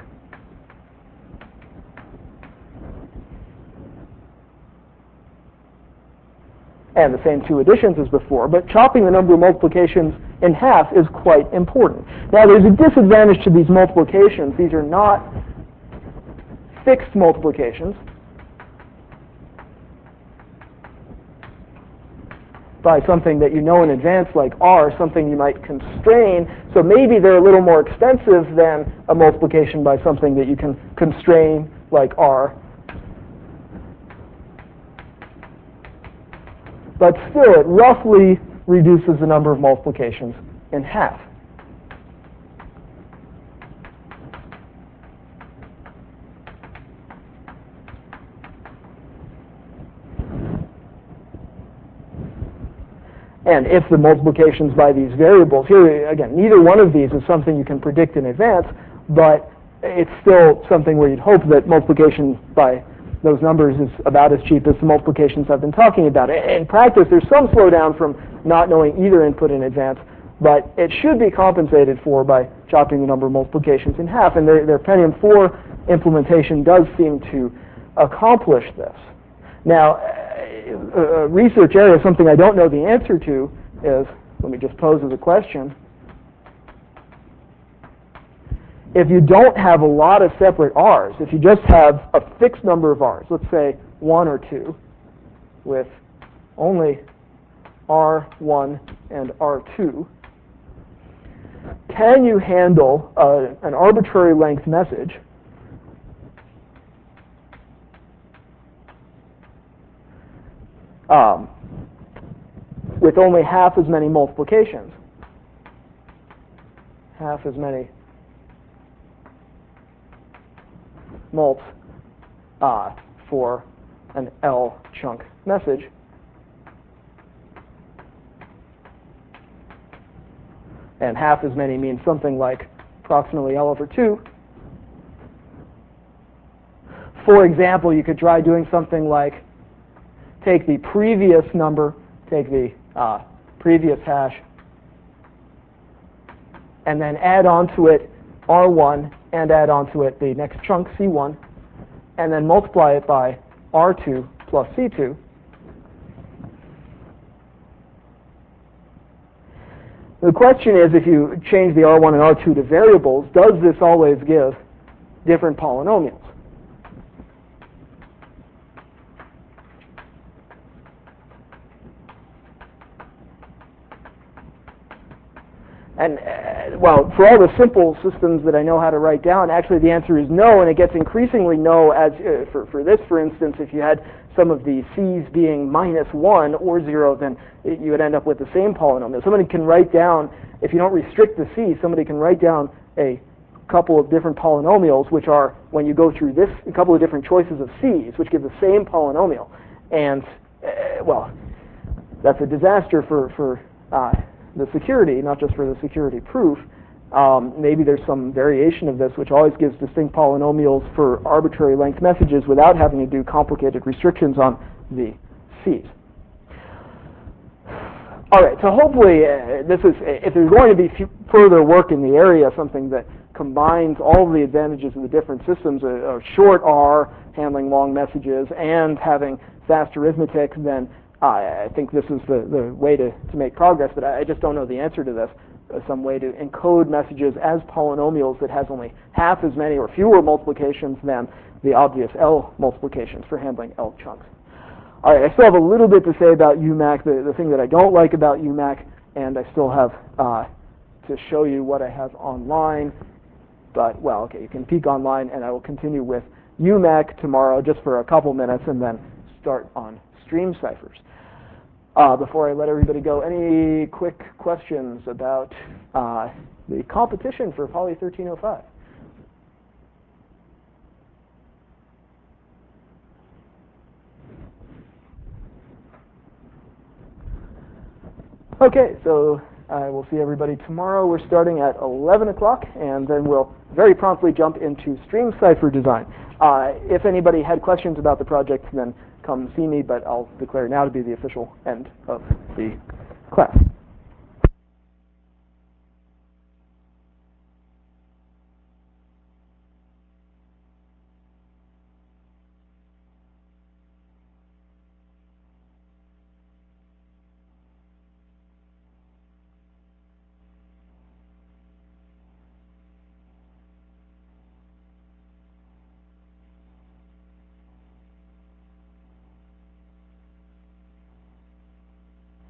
And the same two additions as before, but chopping the number of multiplications in half is quite important. Now, there's a disadvantage to these multiplications. These are not fixed multiplications by something that you know in advance, like R, something you might constrain. So maybe they're a little more expensive than a multiplication by something that you can constrain, like R. But still, it roughly reduces the number of multiplications in half. And if the multiplications by these variables, here again, neither one of these is something you can predict in advance, but it's still something where you'd hope that multiplication by those numbers is about as cheap as the multiplications I've been talking about. In practice, there's some slowdown from not knowing either input in advance, but it should be compensated for by chopping the number of multiplications in half, and their, their Pentium four implementation does seem to accomplish this. Now, a research area, something I don't know the answer to is, let me just pose as a question, if you don't have a lot of separate R's, if you just have a fixed number of R's, let's say one or two, with only R one and R two, can you handle uh, an arbitrary length message um, with only half as many multiplications? Half as many mults uh, for an L chunk message. And half as many means something like approximately L over two. For example, you could try doing something like take the previous number, take the uh, previous hash, and then add onto it R one and add onto it the next chunk, C one, and then multiply it by R two plus C two. The question is, if you change the R one and R two to variables, does this always give different polynomials? And, uh, well, for all the simple systems that I know how to write down, actually the answer is no, and it gets increasingly no as, uh, for, for this, for instance, if you had some of the C's being minus one or zero, then it, you would end up with the same polynomial. Somebody can write down, if you don't restrict the C, somebody can write down a couple of different polynomials, which are, when you go through this, a couple of different choices of C's, which give the same polynomial. And, uh, well, that's a disaster for, for uh, the security, not just for the security proof. Um, maybe there's some variation of this which always gives distinct polynomials for arbitrary length messages without having to do complicated restrictions on the C's. All right, so hopefully uh, this is, if there's going to be f further work in the area, something that combines all of the advantages of the different systems, a, a short R, handling long messages, and having fast arithmetic, then I think this is the, the way to, to make progress, but I just don't know the answer to this. uh, some way to encode messages as polynomials that has only half as many or fewer multiplications than the obvious L multiplications for handling L chunks. All right, I still have a little bit to say about U MAC, the, the thing that I don't like about U MAC, and I still have uh, to show you what I have online. But, well, okay, you can peek online, and I will continue with U MAC tomorrow just for a couple minutes and then start on stream ciphers. Uh, before I let everybody go, any quick questions about uh, the competition for Poly thirteen oh five? Okay, so I will see everybody tomorrow. We're starting at eleven o'clock, and then we'll very promptly jump into stream cipher design. Uh, if anybody had questions about the project, then come see me, but I'll declare now to be the official end of the class.